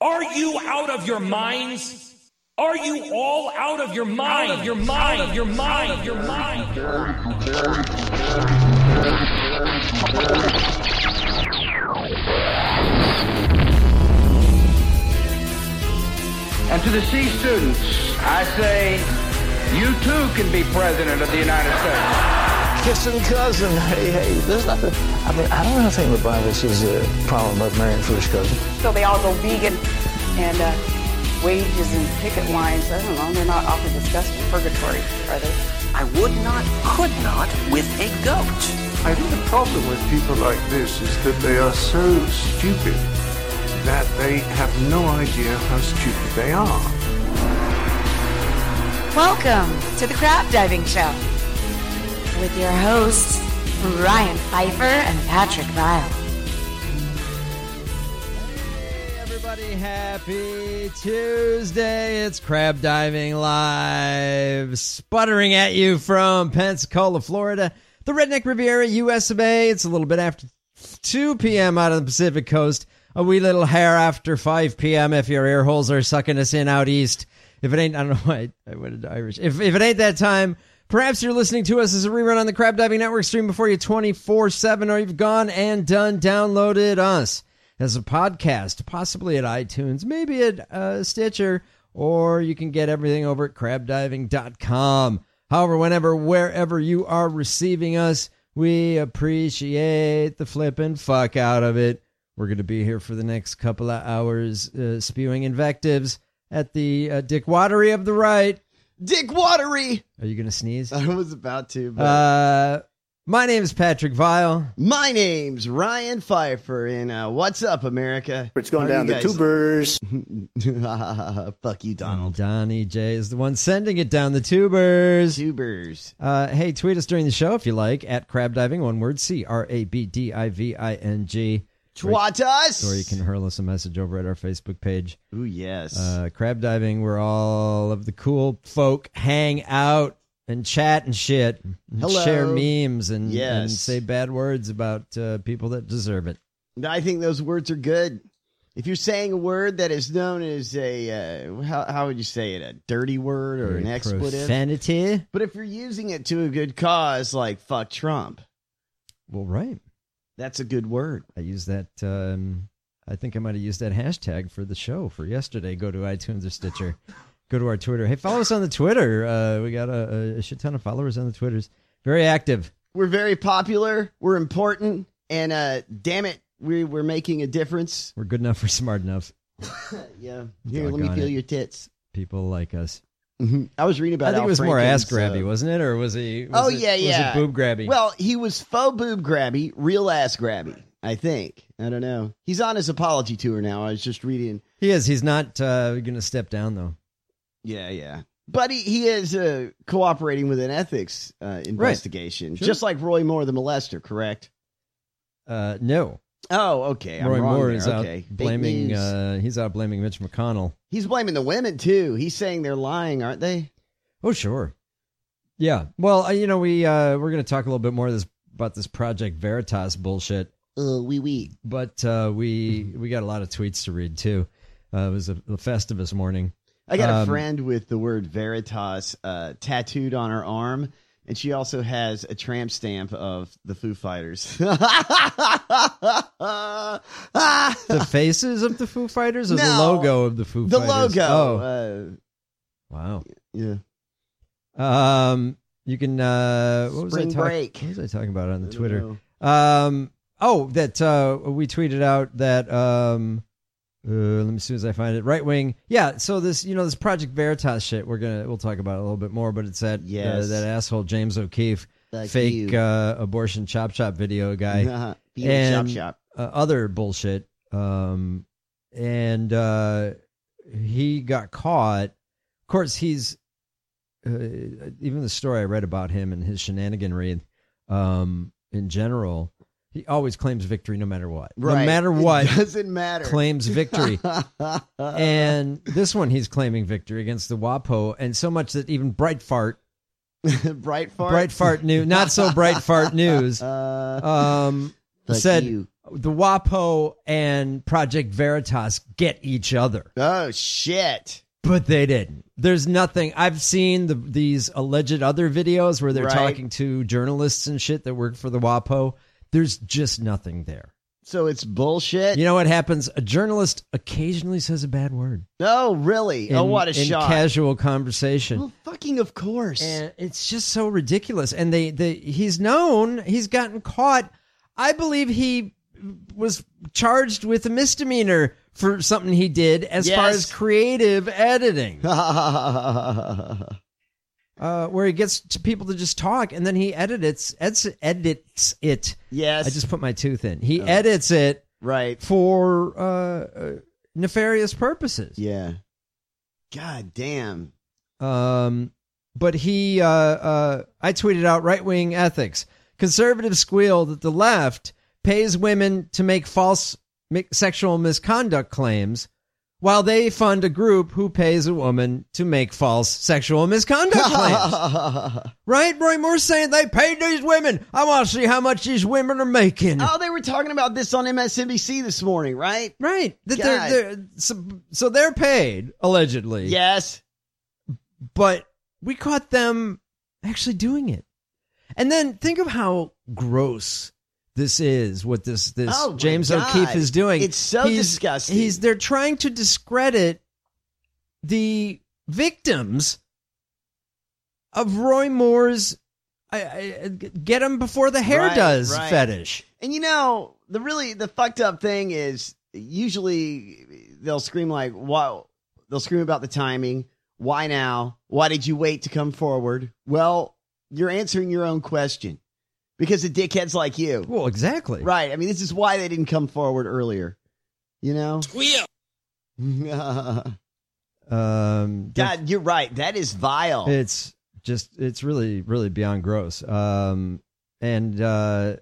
Are you out of your minds? Are you all out of your mind? Out of your mind, of your mind, of your mind. And to the C students, I say, you too can be president of the United States. Kissing cousin, hey, there's nothing. I mean, I don't know anything in the Bible that says a problem about marrying first cousin. So they all go vegan and wages and picket lines. I don't know. They're not often discussed in purgatory, are they? I would not, could not with a goat. I think the problem with people like this is that they are so stupid that they have no idea how stupid they are. Welcome to the Crab Diving Show with your hosts, Ryan Pfeiffer and Patrick Vile. Hey everybody, happy Tuesday. It's Crab Diving Live, sputtering at you from Pensacola, Florida, the Redneck Riviera, US of A. It's a little bit after 2 p.m. out of the Pacific Coast, a wee little hair after 5 p.m. if your ear holes are sucking us in out east. If it ain't, I don't know why I went into Irish. If it ain't that time, perhaps you're listening to us as a rerun on the Crab Diving Network, stream before you 24/7, or you've gone and downloaded us as a podcast, possibly at iTunes, maybe at Stitcher, or you can get everything over at crabdiving.com. However, whenever, wherever you are receiving us, we appreciate the flippin' fuck out of it. We're going to be here for the next couple of hours spewing invectives at the Dick Watery of the right. Dick Watery! Are you going to sneeze? I was about to, but... my name is Patrick Vile. My name's Ryan Pfeiffer, and what's up, America? It's going down the tubers. Fuck you, Donald. Donnie J is the one sending it down the tubers. Tubers. Hey, tweet us during the show if you like, at Crab Diving, one word, CRABDIVING. Twat us! Or you can hurl us a message over at our Facebook page. Ooh, yes. Crab Diving, where all of the cool folk hang out and chat and shit. And share memes and say bad words about people that deserve it. I think those words are good. If you're saying a word that is known as a, how would you say it, a dirty word or an expletive? Profanity. But if you're using it to a good cause, like fuck Trump. Well, right. That's a good word. I use that, I think I might have used that hashtag for the show for yesterday. Go to iTunes or Stitcher. Go to our Twitter. Hey, follow us on the Twitter. We got a shit ton of followers on the Twitters. Very active. We're very popular. We're important. And damn it, we're making a difference. We're good enough. We're smart enough. Yeah. Here, let me feel your tits. People like us. Mm-hmm. I was reading about I think Al it was Franken's, more ass grabby, wasn't it? Or was he? Was it boob grabby? Well, he was faux boob grabby, real ass grabby, I think. I don't know. He's on his apology tour now. I was just reading. He is. He's not going to step down, though. Yeah. But he is cooperating with an ethics investigation, right. Sure. just like Roy Moore, the molester, correct? No. Oh, okay. Roy Moore is out blaming. He's out blaming Mitch McConnell. He's blaming the women too. He's saying they're lying, aren't they? Oh, sure. Yeah. Well, we're going to talk a little bit more about this Project Veritas bullshit. Oui. But we got a lot of tweets to read too. It was a Festivus morning. I got a friend with the word Veritas tattooed on her arm. And she also has a tramp stamp of the Foo Fighters. The faces of the Foo Fighters or the logo of the Foo Fighters? The logo. Oh. Wow. Yeah. You can, what was I talking about on the Twitter? We tweeted out that, let me see as I find it. Right wing. Yeah. So this Project Veritas shit, we'll talk about it a little bit more, but it's that asshole James O'Keefe, fake abortion chop shop video guy, and chop. Other bullshit. And he got caught. Of course, he's even the story I read about him and his shenaniganry in general. He always claims victory no matter what. Right. No matter what. It doesn't matter. Claims victory. And this one he's claiming victory against the WAPO, and so much that even Breitbart Breitbart News, not so Breitbart News, said, the WAPO and Project Veritas get each other. Oh, shit. But they didn't. There's nothing. I've seen these alleged other videos where they're talking to journalists and shit that work for the WAPO. There's just nothing there. So it's bullshit? You know what happens? A journalist occasionally says a bad word. Oh, really? What a shock. In casual conversation. Well, fucking of course. And it's just so ridiculous. And he's gotten caught. I believe he was charged with a misdemeanor for something he did as far as creative editing. Where he gets to people to just talk, and then he edits it. Yes. I just put my tooth in. He edits it for nefarious purposes. Yeah. God damn. But he, I tweeted out right-wing ethics. Conservatives squeal that the left pays women to make false sexual misconduct claims while they fund a group who pays a woman to make false sexual misconduct claims. Right? Roy Moore's saying they paid these women. I want to see how much these women are making. Oh, they were talking about this on MSNBC this morning, right? Right. So they're paid, allegedly. Yes. But we caught them actually doing it. And then think of how gross this is, what this James O'Keefe is doing. It's so disgusting. They're trying to discredit the victims of Roy Moore's get them before the hair does fetish. And the fucked up thing is usually they'll scream like, wow, they'll scream about the timing. Why now? Why did you wait to come forward? Well, you're answering your own question. Because of dickheads like you. Well, exactly. Right. I mean, this is why they didn't come forward earlier. You know? Squeal. God, you're right. That is vile. It's really, really beyond gross. They're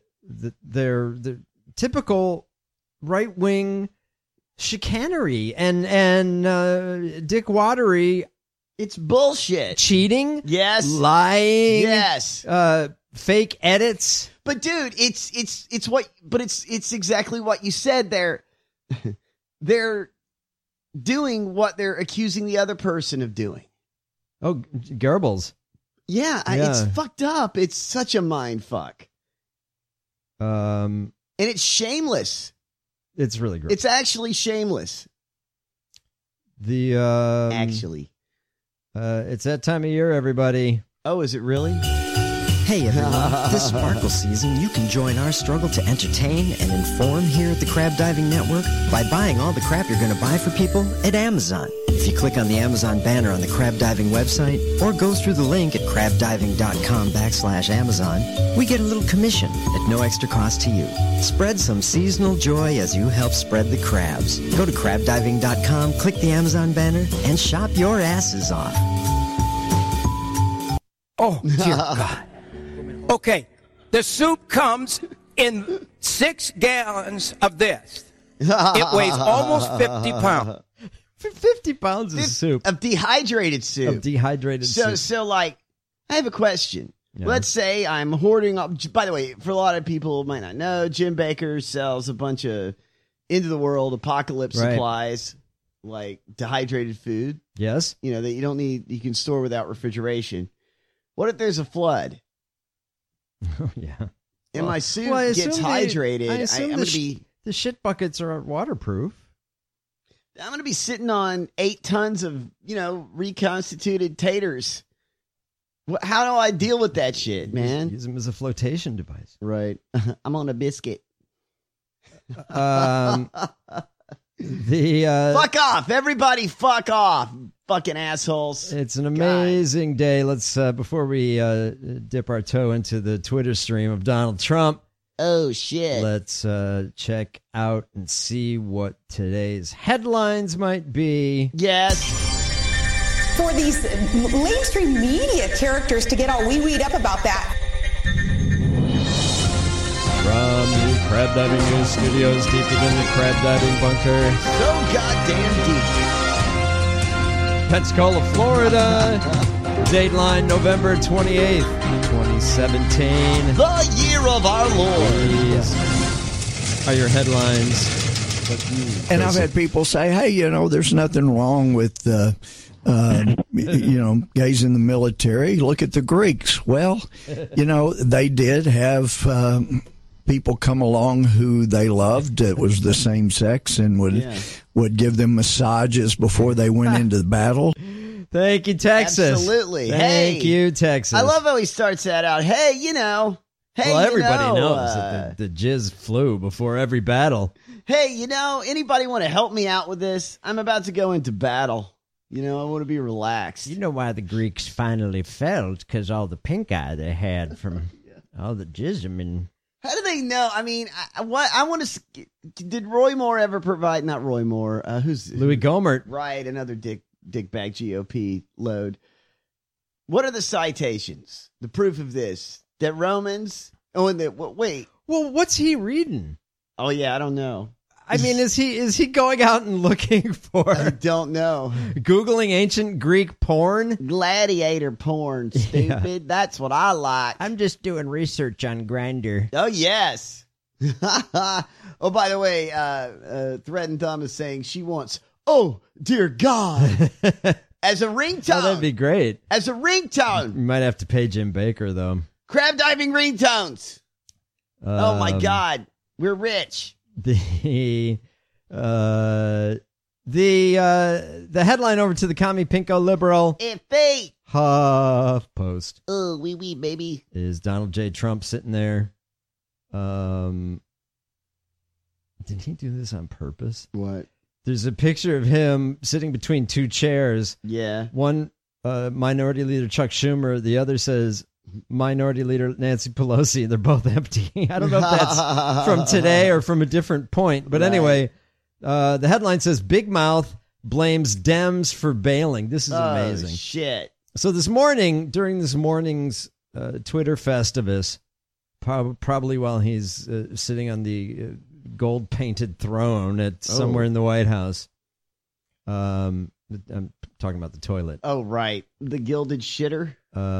typical right-wing chicanery and dickwatery. It's bullshit. Cheating. Yes. Lying. Yes. Fake edits. But dude, it's exactly what you said. They're doing what they're accusing the other person of doing. Oh, Goebbels. Yeah, it's fucked up. It's such a mind fuck. And it's shameless. It's really gross. It's actually shameless. It's that time of year, everybody. Oh, is it really? Hey everyone, this sparkle season you can join our struggle to entertain and inform here at the Crab Diving Network by buying all the crap you're going to buy for people at Amazon. If you click on the Amazon banner on the Crab Diving website or go through the link at crabdiving.com/Amazon, we get a little commission at no extra cost to you. Spread some seasonal joy as you help spread the crabs. Go to crabdiving.com, click the Amazon banner, and shop your asses off. Oh, dear God. Okay, the soup comes in 6 gallons of this. It weighs almost 50 pounds. 50 pounds of soup. Of dehydrated soup. soup. So, like, I have a question. Yeah. Let's say I'm hoarding up. By the way, for a lot of people who might not know, Jim Baker sells a bunch of end-of-the-world apocalypse supplies, like dehydrated food. Yes. You know, that you don't need, you can store without refrigeration. What if there's a flood? Oh, yeah. And my soup gets hydrated. I'm going to be... The shit buckets are waterproof. I'm going to be sitting on 8 tons of, reconstituted taters. How do I deal with that shit, man? Use them as a flotation device. Right. I'm on a biscuit. Fuck off. Everybody fuck off. Fucking assholes. It's an amazing day. Let's, before we dip our toe into the Twitter stream of Donald Trump. Oh, shit. Let's check out and see what today's headlines might be. Yes. For these mainstream media characters to get all wee-weed up about that. From the Crab Diving News Studios, deep within the Crab Diving Bunker. So goddamn deep. Pensacola, Florida. Dateline November 28th, 2017. The year of our Lord. Yes. are your headlines. And I've had people say, hey, there's nothing wrong with, gays in the military. Look at the Greeks. Well, they did have people come along who they loved that was the same sex and would give them massages before they went into the battle. Thank you, Texas. Absolutely. Thank you, Texas. I love how he starts that out. Hey, well, everybody knows that the jizz flew before every battle. Hey, anybody want to help me out with this? I'm about to go into battle. I want to be relaxed. You know why the Greeks finally fell? Because all the pink eye they had from all the jism. How do they know? I mean, I want to. Did Roy Moore ever provide? Not Roy Moore. Who's Louis Gohmert? Right, another dickbag GOP load. What are the citations? The proof of this? That Romans? Oh, and wait. Well, what's he reading? Oh yeah, I don't know. I mean, is he going out and looking for? I don't know. Googling ancient Greek porn? Gladiator porn, stupid. Yeah. That's what I like. I'm just doing research on Grindr. Oh, yes. Oh, by the way, Thread and Thumb is saying she wants, oh, dear God, as a ringtone. Oh, that'd be great. As a ringtone. You might have to pay Jim Baker, though. Crab diving ringtones. Oh, my God. We're rich. The headline over to the commie pinko liberal HuffPost. Oh, wee baby. Is Donald J. Trump sitting there? Did he do this on purpose? What? There's a picture of him sitting between two chairs. Yeah. One Minority Leader Chuck Schumer. The other says Minority Leader Nancy Pelosi. They're both empty. I don't know if that's from today or from a different point. But anyway, the headline says Big Mouth blames Dems for bailing. This is amazing. Shit. So this morning, during this morning's Twitter Festivus, probably while he's sitting on the gold-painted throne at somewhere in the White House, I'm talking about the toilet. Oh, right. The gilded shitter.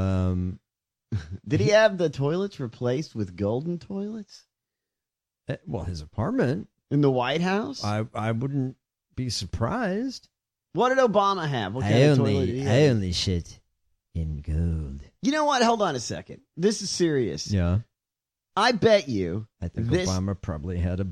Did he have the toilets replaced with golden toilets? Well, his apartment. In the White House? I wouldn't be surprised. What did Obama have? What kind of toilet did he have? I only shit in gold. You know what? Hold on a second. This is serious. Yeah. I bet you. I think Obama probably had a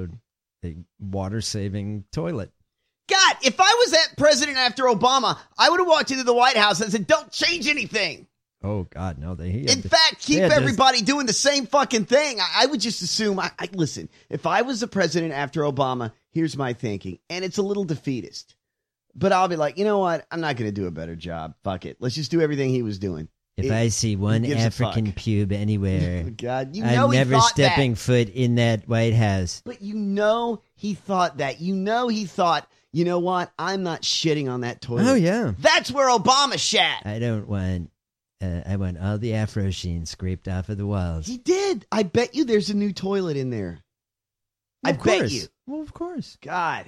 water-saving toilet. God, if I was that president after Obama, I would have walked into the White House and said, don't change anything. Oh, God, no. In fact, keep everybody doing the same fucking thing. I would just assume, listen, if I was the president after Obama, here's my thinking. And it's a little defeatist. But I'll be like, you know what? I'm not going to do a better job. Fuck it. Let's just do everything he was doing. If I see one African pube anywhere, God, I'm never stepping foot in that White House. But he thought that. He thought, you know what? I'm not shitting on that toilet. Oh, yeah. That's where Obama shat. I don't want... I want all the Afro sheen scraped off of the walls. He did. I bet you there's a new toilet in there. Well, I bet you. Well, of course. God.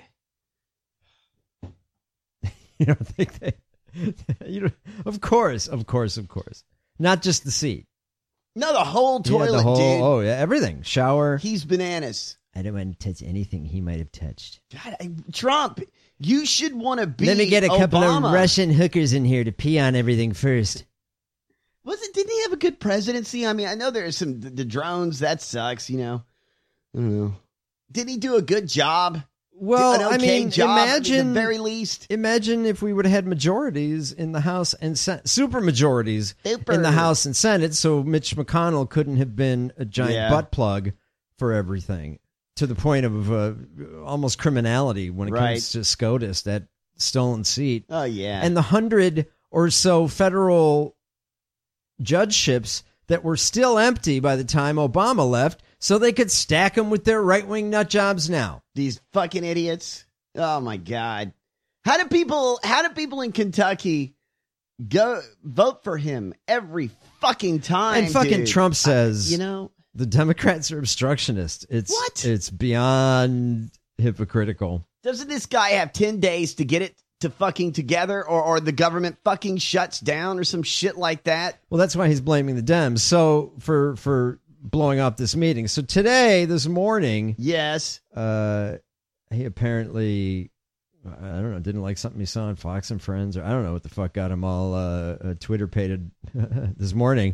You don't think they... Of course. Not just the seat. No, the whole toilet, dude. Oh, yeah, everything. Shower. He's bananas. I don't want to touch anything he might have touched. God, Trump, you should want to be Let me get a couple Obama. of Russian hookers in here to pee on everything first. Didn't he have a good presidency? I mean, I know there's the drones. That sucks, I don't know. Didn't he do a good job? Well, imagine, at the very least. Imagine if we would have had majorities in the House and super majorities in the House and Senate, so Mitch McConnell couldn't have been a giant butt plug for everything, to the point of almost criminality when it comes to SCOTUS, that stolen seat. Oh, yeah. And the 100 or so federal judgeships that were still empty by the time Obama left, so they could stack them with their right-wing nut jobs now. These fucking idiots. Oh, my God. How do people in Kentucky go vote for him every fucking time? And fucking dude? Trump says, the Democrats are obstructionists. It's beyond hypocritical. Doesn't this guy have 10 days to get it to fucking together, or the government fucking shuts down or some shit like that? Well, that's why he's blaming the Dems. So for blowing up this meeting. So today, this morning, yes, he apparently, I don't know, didn't like something he saw on Fox and Friends, or I don't know what the fuck got him all Twitter-pated this morning.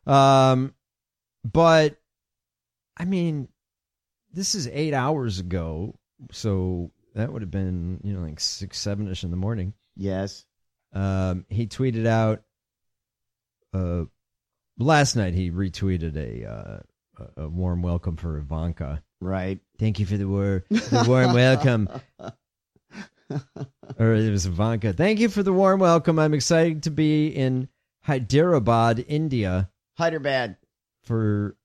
But, I mean, this is 8 hours ago, so that would have been, like 6, 7-ish in the morning. Yes. He tweeted out, last night he retweeted a warm welcome for Ivanka. Right. Thank you for the warm welcome. Or it was Ivanka. Thank you for the warm welcome. I'm excited to be in Hyderabad, India. Hyderabad. For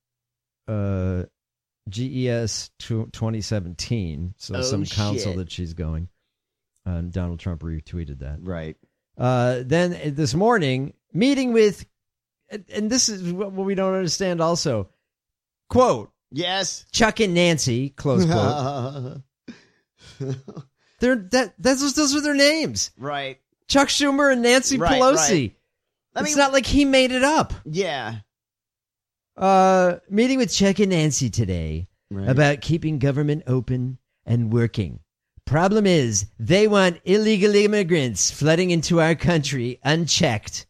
GES 2017. So some council that she's going. Donald Trump retweeted that. Right. Then this morning, meeting with, and this is what we don't understand also, quote, yes, Chuck and Nancy, close quote. Those are their names. Right. Chuck Schumer and Nancy Pelosi. Right. It's not like he made it up. Yeah. Meeting with Chuck and Nancy today about keeping government open and working. Problem is, they want illegal immigrants flooding into our country unchecked.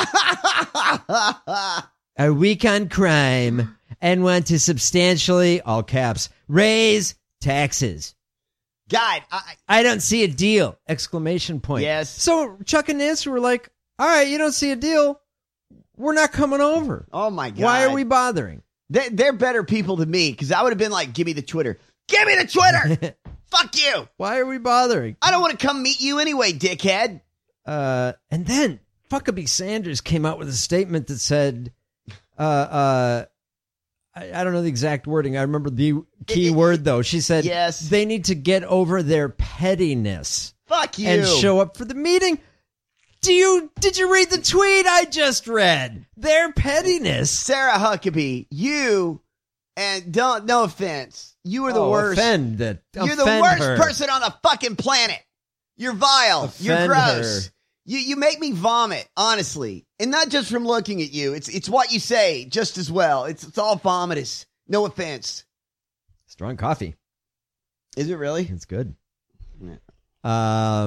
Are weak on crime and want to substantially, all caps, raise taxes. God, I don't see a deal! Exclamation point. Yes. So Chuck and Nancy were like, all right, you don't see a deal. We're not coming over. Oh, my God. Why are we bothering? They're better people than me, because I would have been like, give me the Twitter. Give me the Twitter! Fuck you! Why are we bothering? I don't want to come meet you anyway, dickhead. And then Fuckabee Sanders came out with a statement that said, I don't know the exact wording. I remember the key word, though. She said, yes, they need to get over their pettiness. Fuck you. And show up for the meeting. Did you read the tweet I just read? Their pettiness. Sarah Huckabee, you, and no offense, you are the worst. You're the worst person on the fucking planet. You're vile. You're gross. You make me vomit, honestly. And not just from looking at you. It's what you say just as well. It's all vomitous. No offense. Strong coffee. Is it really? It's good. Yeah.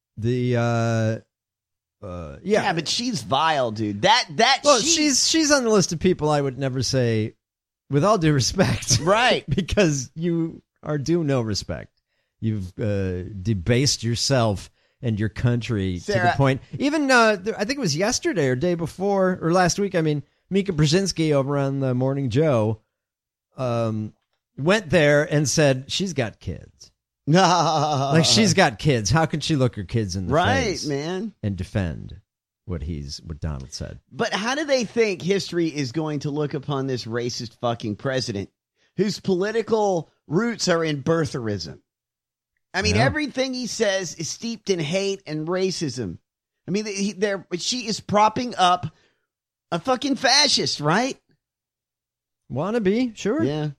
Yeah, but she's vile, dude. She's on the list of people I would never say, with all due respect. Right. Because you are due no respect. You've debased yourself and your country, Sarah, to the point. Even, I think it was yesterday or day before, or last week, Mika Brzezinski over on the Morning Joe went there and said, she's got kids. Like, she's got kids. How can she look her kids in the face? Right, man. And defend what Donald said. But how do they think history is going to look upon this racist fucking president whose political roots are in birtherism? Everything he says is steeped in hate and racism. She is propping up a fucking fascist, right? Wannabe, sure. Yeah.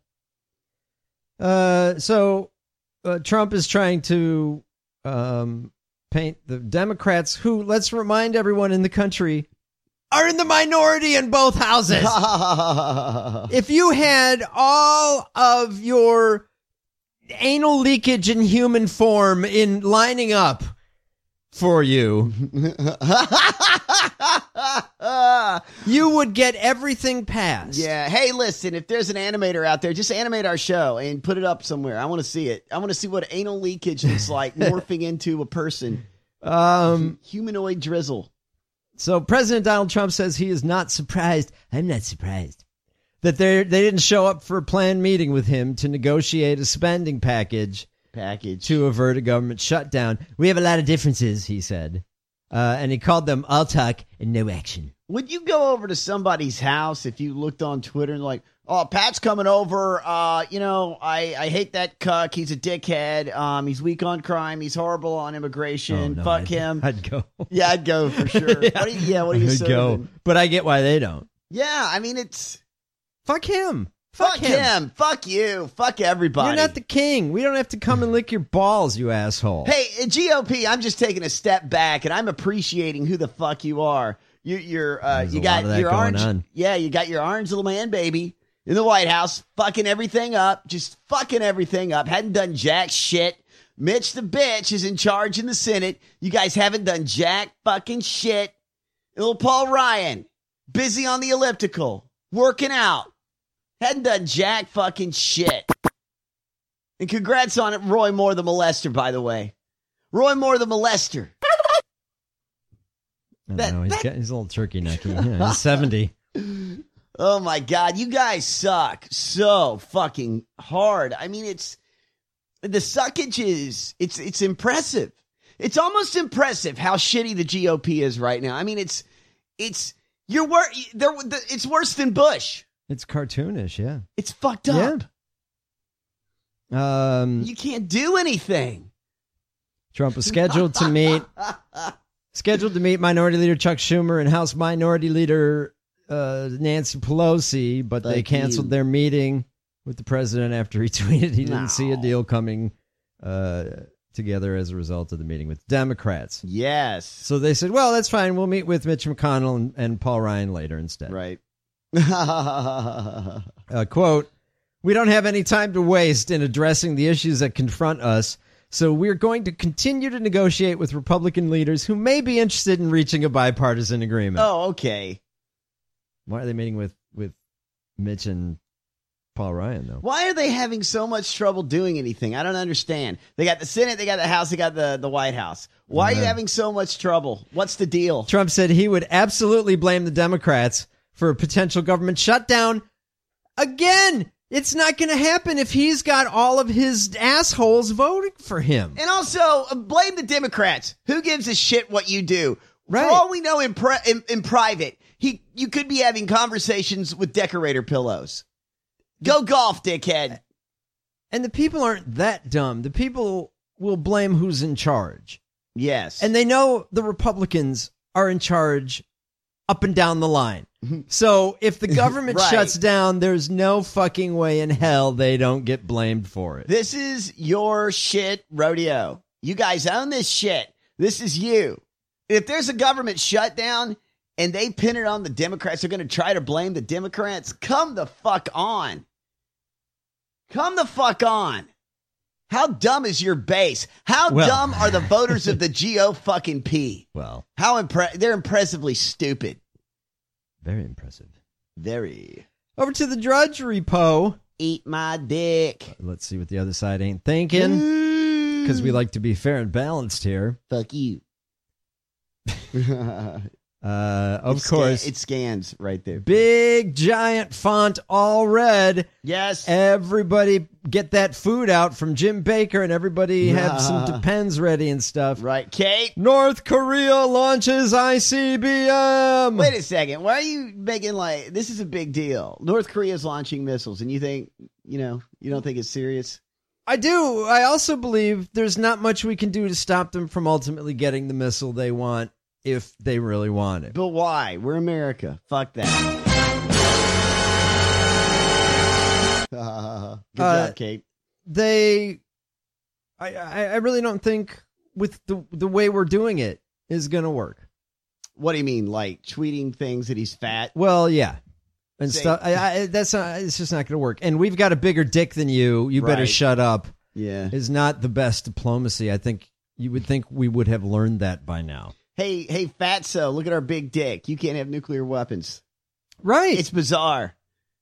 So Trump is trying to paint the Democrats, who, let's remind everyone in the country, are in the minority in both houses. If you had all of your anal leakage in human form in lining up for you, you would get everything passed. Yeah. Hey, listen, if there's an animator out there, just animate our show and put it up somewhere. I want to see it. I want to see what anal leakage looks like morphing into a person. Humanoid drizzle. So President Donald Trump says he is not surprised. I'm not surprised that they didn't show up for a planned meeting with him to negotiate a spending package to avert a government shutdown. We have a lot of differences, he said. And he called them all talk and no action. Would you go over to somebody's house if you looked on Twitter and like, oh, Pat's coming over. I hate that cuck. He's a dickhead. He's weak on crime. He's horrible on immigration. Oh, no, Fuck him. I'd go. Yeah, I'd go for sure. Yeah. What are you I'd go. But I get why they don't. Yeah, it's... Fuck him. Fuck him. Fuck you. Fuck everybody. You're not the king. We don't have to come and lick your balls, you asshole. Hey, GOP, I'm just taking a step back, and I'm appreciating who the fuck you are. You got your orange. Yeah, you got your orange little man, baby. in the White House, fucking everything up, just fucking everything up. Hadn't done jack shit. Mitch the bitch is in charge in the Senate. You guys haven't done jack fucking shit. And little Paul Ryan, busy on the elliptical, working out. Hadn't done jack fucking shit. And congrats on it, Roy Moore the molester, by the way. Roy Moore the molester. I don't know. He's a little turkey necky. Yeah, he's 70. Oh my God, you guys suck so fucking hard. I mean, the suckage is it's impressive. It's almost impressive how shitty the GOP is right now. I mean, it's worse than Bush. It's cartoonish, yeah. It's fucked up. Yeah. You can't do anything. Trump was scheduled to meet Minority Leader Chuck Schumer and House Minority Leader Nancy Pelosi, but they canceled their meeting with the president after he tweeted he didn't see a deal coming together as a result of the meeting with Democrats. Yes. So they said, well, that's fine. We'll meet with Mitch McConnell and Paul Ryan later instead. Right. Quote, we don't have any time to waste in addressing the issues that confront us, so we're going to continue to negotiate with Republican leaders who may be interested in reaching a bipartisan agreement. Oh, okay. Why are they meeting with Mitch and Paul Ryan, though? Why are they having so much trouble doing anything? I don't understand. They got the Senate, they got the House, they got the White House. Why are you having so much trouble? What's the deal? Trump said he would absolutely blame the Democrats for a potential government shutdown. Again, it's not going to happen if he's got all of his assholes voting for him. And also, blame the Democrats. Who gives a shit what you do? Right. For all we know, in private, you could be having conversations with decorator pillows. Go golf, dickhead. And the people aren't that dumb. The people will blame who's in charge. Yes. And they know the Republicans are in charge up and down the line. So if the government Right. shuts down, there's no fucking way in hell they don't get blamed for it. This is your shit rodeo. You guys own this shit. This is you. If there's a government shutdown and they pin it on the Democrats, they're going to try to blame the Democrats. Come the fuck on. Come the fuck on. How dumb is your base? How dumb are the voters of the GO-fucking-P? Well, they're impressively stupid. Very impressive. Very. Over to the drudgery, Poe. Eat my dick. Let's see what the other side ain't thinking. Because we like to be fair and balanced here. Fuck you. Of course. It scans right there. Big, giant font, all red. Yes. Everybody get that food out from Jim Baker and everybody have some Depends ready and stuff. Right. Kate? North Korea launches ICBM. Wait a second. Why are you making this is a big deal? North Korea is launching missiles and you think, you don't think it's serious? I do. I also believe there's not much we can do to stop them from ultimately getting the missile they want. If they really want it. But why? We're America. Fuck that. Good job, Kate. I really don't think with the way we're doing it is going to work. What do you mean? Like tweeting things that he's fat? Well, yeah. And stuff. It's just not going to work. And we've got a bigger dick than you. You better shut up. Yeah. Is not the best diplomacy. I think you would think we would have learned that by now. Hey, fatso, look at our big dick. You can't have nuclear weapons. Right. It's bizarre.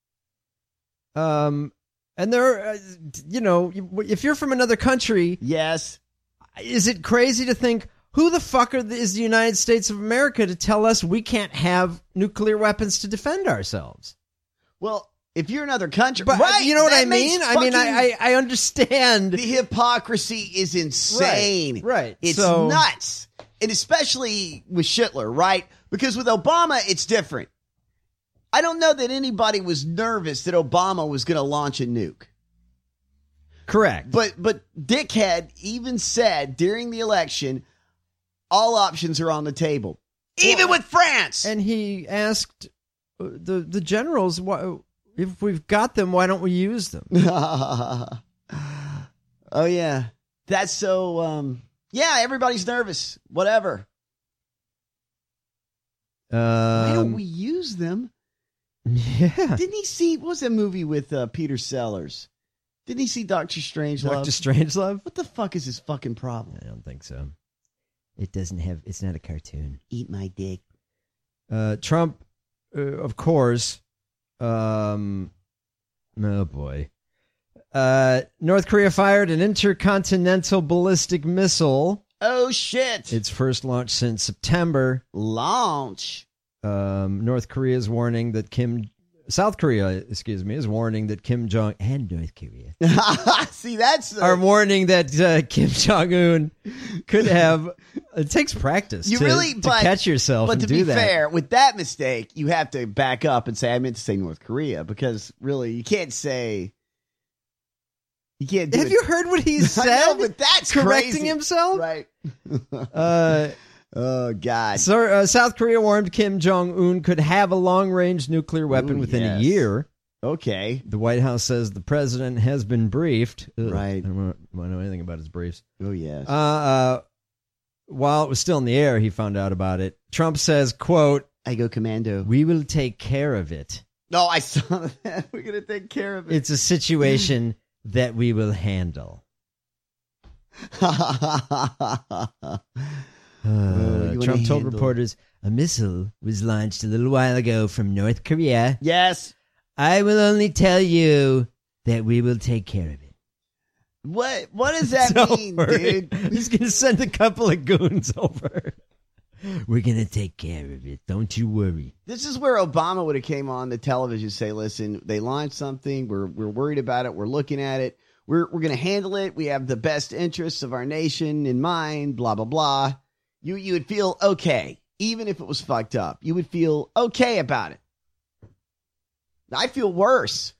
And there, if you're from another country. Yes. Is it crazy to think, who the fuck is the United States of America to tell us we can't have nuclear weapons to defend ourselves? Well, if you're another country. But right, you know what I mean? I understand. The hypocrisy is insane. Right. It's nuts. And especially with Schittler, right? Because with Obama, it's different. I don't know that anybody was nervous that Obama was going to launch a nuke. Correct. But Dickhead even said during the election, all options are on the table. Even with France. And he asked the generals, if we've got them, why don't we use them? Oh, yeah. That's so... Yeah, everybody's nervous. Whatever. Why don't we use them? Yeah. Didn't he see, what was that movie with Peter Sellers? Didn't he see Dr. Strangelove? Dr. Strangelove? What the fuck is his fucking problem? I don't think so. It's not a cartoon. Eat my dick. Trump, of course, oh boy. North Korea fired an intercontinental ballistic missile. Oh, shit. Its first launch since September. Launch. South Korea is warning that Kim Jong and North Korea See, are warning that Kim Jong-un could have. It takes practice to catch yourself and do that. But to be fair, with that mistake, you have to back up and say, I meant to say North Korea, because really, you can't say. You can't do Have you heard what he said? I know, but that's correcting crazy. himself? Right. Oh, God. So, South Korea warned Kim Jong-un could have a long-range nuclear weapon within a year. Okay. The White House says the president has been briefed. Right. I don't want to know anything about his briefs. Oh, yes. While it was still in the air, he found out about it. Trump says, quote, I go commando. We will take care of it. No, I saw that. We're going to take care of it. It's a situation that we will handle. Trump told reporters a missile was launched a little while ago from North Korea. Yes. I will only tell you that we will take care of it. What does that mean, dude? He's going to send a couple of goons over. We're going to take care of it. Don't you worry. This is where Obama would have came on the television and say, listen, they launched something. We're worried about it. We're looking at it. We're going to handle it. We have the best interests of our nation in mind, blah, blah, blah. You would feel okay, even if it was fucked up. You would feel okay about it. I feel worse.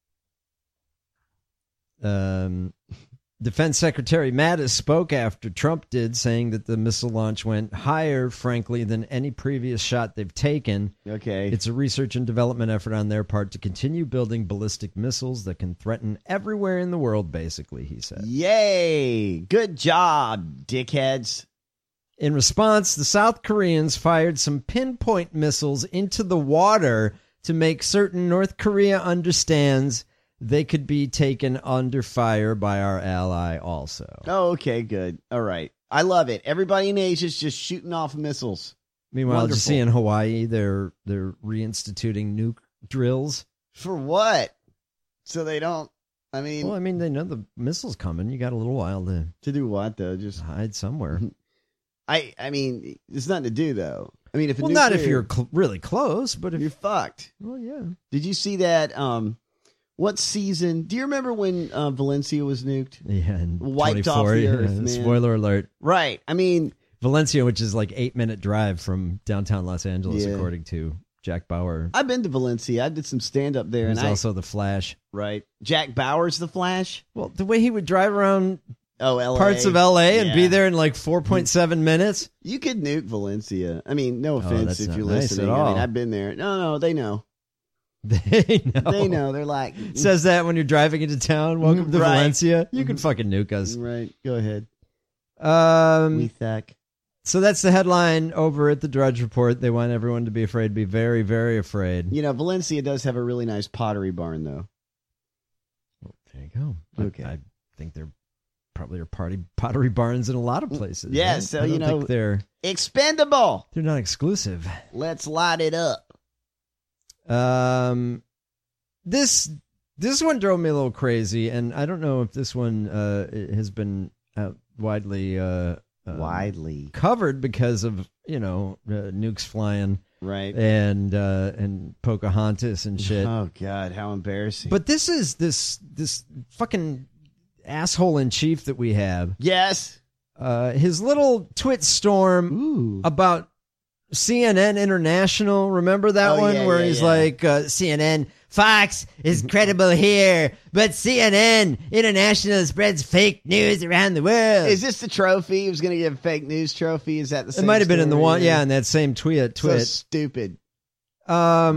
Defense Secretary Mattis spoke after Trump did, saying that the missile launch went higher, frankly, than any previous shot they've taken. Okay. It's a research and development effort on their part to continue building ballistic missiles that can threaten everywhere in the world, basically, he said. Yay! Good job, dickheads. In response, the South Koreans fired some pinpoint missiles into the water to make certain North Korea understands they could be taken under fire by our ally also. Oh, okay, good. All right. I love it. Everybody in Asia is just shooting off missiles. Meanwhile, you see in Hawaii, they're reinstituting nuke drills. For what? So they don't, Well, they know the missile's coming. You got a little while to do what, though? Just hide somewhere. I mean, there's nothing to do, though. I mean, if not if you're really close, but if you're fucked. Well, yeah. Did you see that? What season? Do you remember when Valencia was nuked? Yeah, and wiped off the earth. Man. Spoiler alert. Right. I mean, Valencia, which is like 8-minute drive from downtown Los Angeles, according to Jack Bauer. I've been to Valencia. I did some stand up there, and also the Flash. Right. Jack Bauer's the Flash. Well, the way he would drive around. LA. Parts of LA and be there in like 4.7 minutes. You could nuke Valencia. I mean, no offense if you're nice listening. I mean, I've been there. No, they know. They know. They know. They're like says that when you're driving into town. Welcome to Valencia. You can fucking nuke us. Right. Go ahead. We think. So that's the headline over at the Drudge Report. They want everyone to be afraid. Be very, very afraid. You know, Valencia does have a really nice pottery barn, though. Well, there you go. Okay. I think they're probably are pottery barns in a lot of places. Yeah, right? so I don't think they're expendable. They're not exclusive. Let's light it up. This one drove me a little crazy, and I don't know if this one has been widely covered because of nukes flying, right, and Pocahontas and shit. Oh God, how embarrassing! But this is this fucking asshole in chief that we have. Yes. His little twit storm about CNN International. Remember that one where he's like, CNN, Fox is credible here, but CNN International spreads fake news around the world. Is this the trophy? He was going to give fake news trophy. Is that the same It might have been in the one, story? in that same tweet. So stupid. Let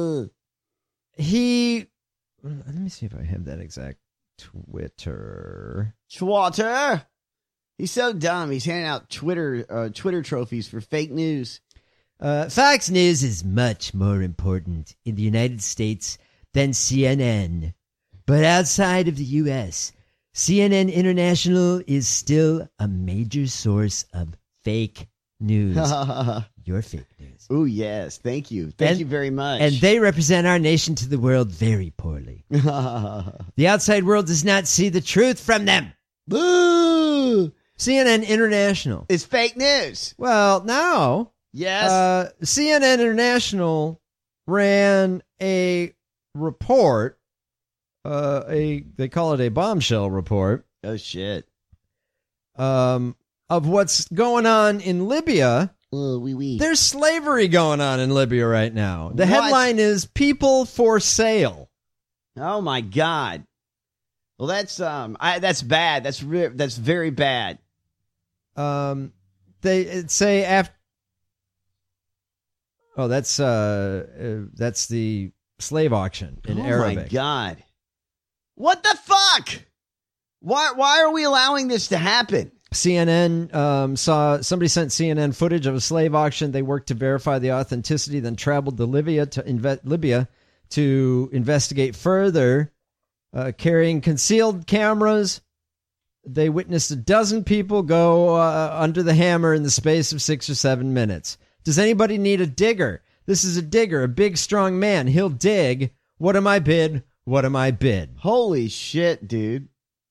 me see if I have that exact Twitter. He's so dumb. He's handing out Twitter trophies for fake news. Fox News is much more important in the United States than CNN. But outside of the U.S., CNN International is still a major source of fake news. Your fake news. Oh, yes. Thank you. Thank you very much. And they represent our nation to the world very poorly. The outside world does not see the truth from them. Boo! CNN International. It's fake news. Well, now... Yes. CNN International ran a report, they call it a bombshell report. Oh, shit. Of what's going on in Libya. There's slavery going on in Libya right now. The headline is "People for Sale." Oh my God. Well, that's bad. That's very bad. They say after. Oh, that's the slave auction in Arabic. Oh my God. What the fuck? Why are we allowing this to happen? CNN somebody sent CNN footage of a slave auction. They worked to verify the authenticity, then traveled to Libya to investigate further, carrying concealed cameras. They witnessed a dozen people go under the hammer in the space of 6 or 7 minutes. Does anybody need a digger? This is a digger, a big, strong man. He'll dig. What am I bid? What am I bid? Holy shit, dude.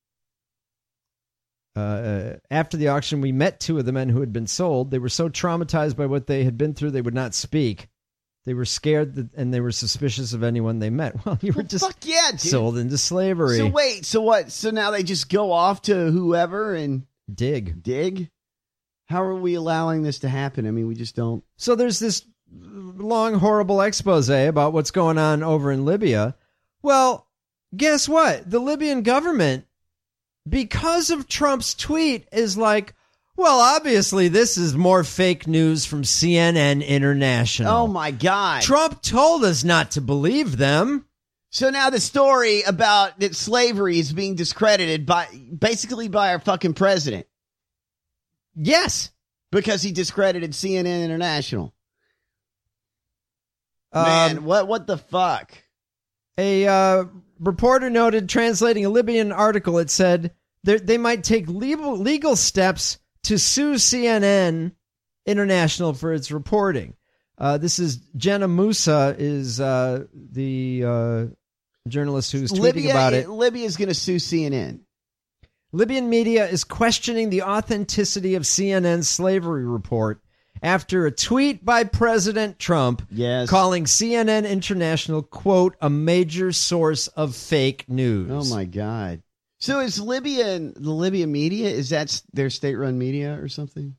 After the auction, we met 2 of the men who had been sold. They were so traumatized by what they had been through, they would not speak. They were scared and they were suspicious of anyone they met. Well, you were just sold into slavery. So wait, so what? So now they just go off to whoever and dig? How are we allowing this to happen? I mean, we just don't. So there's this long, horrible expose about what's going on over in Libya. Well, guess what? The Libyan government, because of Trump's tweet, is like, well, obviously this is more fake news from CNN International. Oh, my God. Trump told us not to believe them. So now the story about that slavery is being discredited basically by our fucking president. Yes. Because he discredited CNN International. Man, what the fuck? A reporter noted, translating a Libyan article, it said they might take legal steps to sue CNN International for its reporting. This is Jenna Musa, is the journalist who's tweeting about it. Libya's going to sue CNN. Libyan media is questioning the authenticity of CNN's slavery report after a tweet by President Trump calling CNN International, quote, a major source of fake news. Oh, my God. So is the Libyan media, is that their state-run media or something?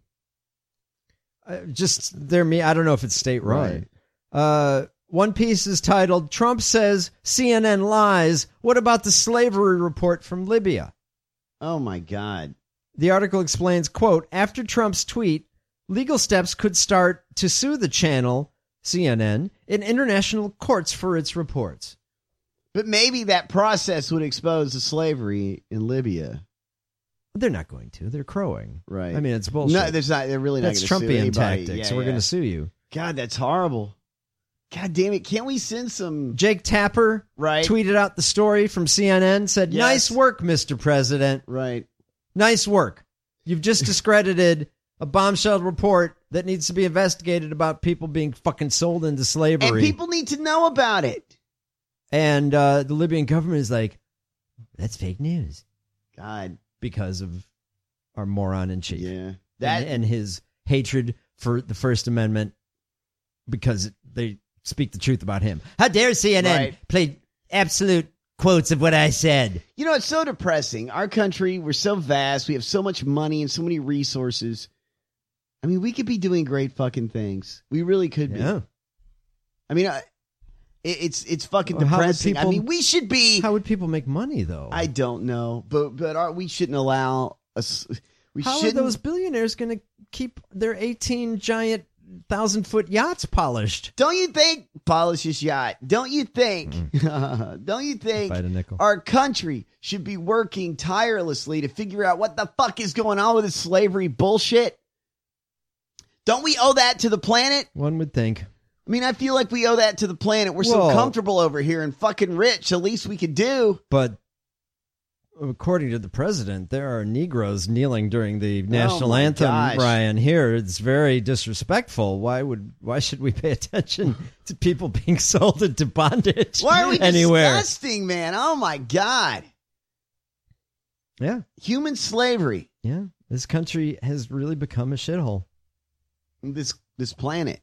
Just their media. I don't know if it's state-run. Right. One piece is titled, Trump says CNN lies. What about the slavery report from Libya? Oh, my God. The article explains, quote, after Trump's tweet, legal steps could start to sue the channel, CNN, in international courts for its reports. But maybe that process would expose the slavery in Libya. They're not going to. They're crowing. Right. I mean, it's bullshit. No, they're really not going to sue anybody. That's Trumpian tactics. So we're going to sue you. God, that's horrible. God damn it. Can't we send some... Jake Tapper tweeted out the story from CNN, said, nice work, Mr. President. Right. Nice work. You've just discredited a bombshell report that needs to be investigated about people being fucking sold into slavery. And people need to know about it. And the Libyan government is like, that's fake news. God. Because of our moron in chief. Yeah. And his hatred for the First Amendment because they speak the truth about him. How dare CNN play absolute quotes of what I said? You know, it's so depressing. Our country, we're so vast. We have so much money and so many resources. I mean, we could be doing great fucking things. We really could be. Yeah. I mean, it's fucking depressing. I mean, we should be. How would people make money, though? I don't know, but we shouldn't allow us. How are those billionaires going to keep their 18 giant 1,000-foot yachts polished? Don't you think? Polish his yacht. Don't you think? Don't you think Fight a nickel. Our country should be working tirelessly to figure out what the fuck is going on with this slavery bullshit? Don't we owe that to the planet? One would think. I mean, I feel like we owe that to the planet. We're so comfortable over here and fucking rich. The least we could do. But according to the president, there are Negroes kneeling during the national anthem. Gosh. Ryan, here it's very disrespectful. Why should we pay attention to people being sold into bondage? Why are we anywhere? Disgusting, man? Oh my God. Yeah, human slavery. Yeah, this country has really become a shithole. This planet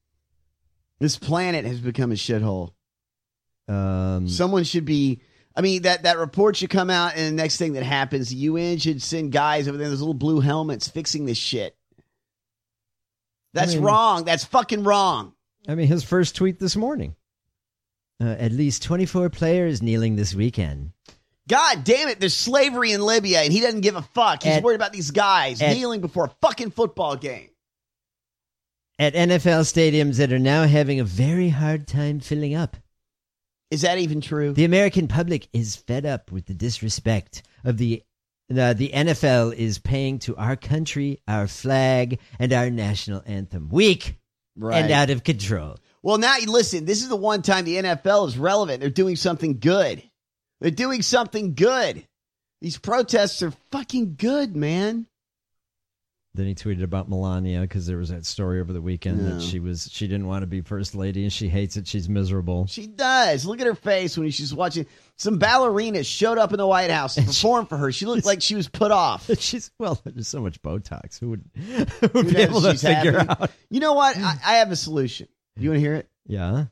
has become a shithole. Someone should be. I mean, that report should come out, and the next thing that happens, the UN should send guys over there, those little blue helmets, fixing this shit. That's wrong. That's fucking wrong. I mean, his first tweet this morning. At least 24 players kneeling this weekend. God damn it, there's slavery in Libya, and he doesn't give a fuck. He's worried about these guys kneeling before a fucking football game. At NFL stadiums that are now having a very hard time filling up. Is that even true? The American public is fed up with the disrespect of the NFL is paying to our country, our flag, and our national anthem. Weak and out of control. Well, now, listen, this is the one time the NFL is relevant. They're doing something good. They're doing something good. These protests are fucking good, man. Then he tweeted about Melania because there was that story over the weekend that she didn't want to be first lady and she hates it. She's miserable. She does. Look at her face when she's watching. Some ballerinas showed up in the White House and performed for her. She looked like she was put off. There's so much Botox. Who would be able to figure out? You know what? I have a solution. You want to hear it? Yeah.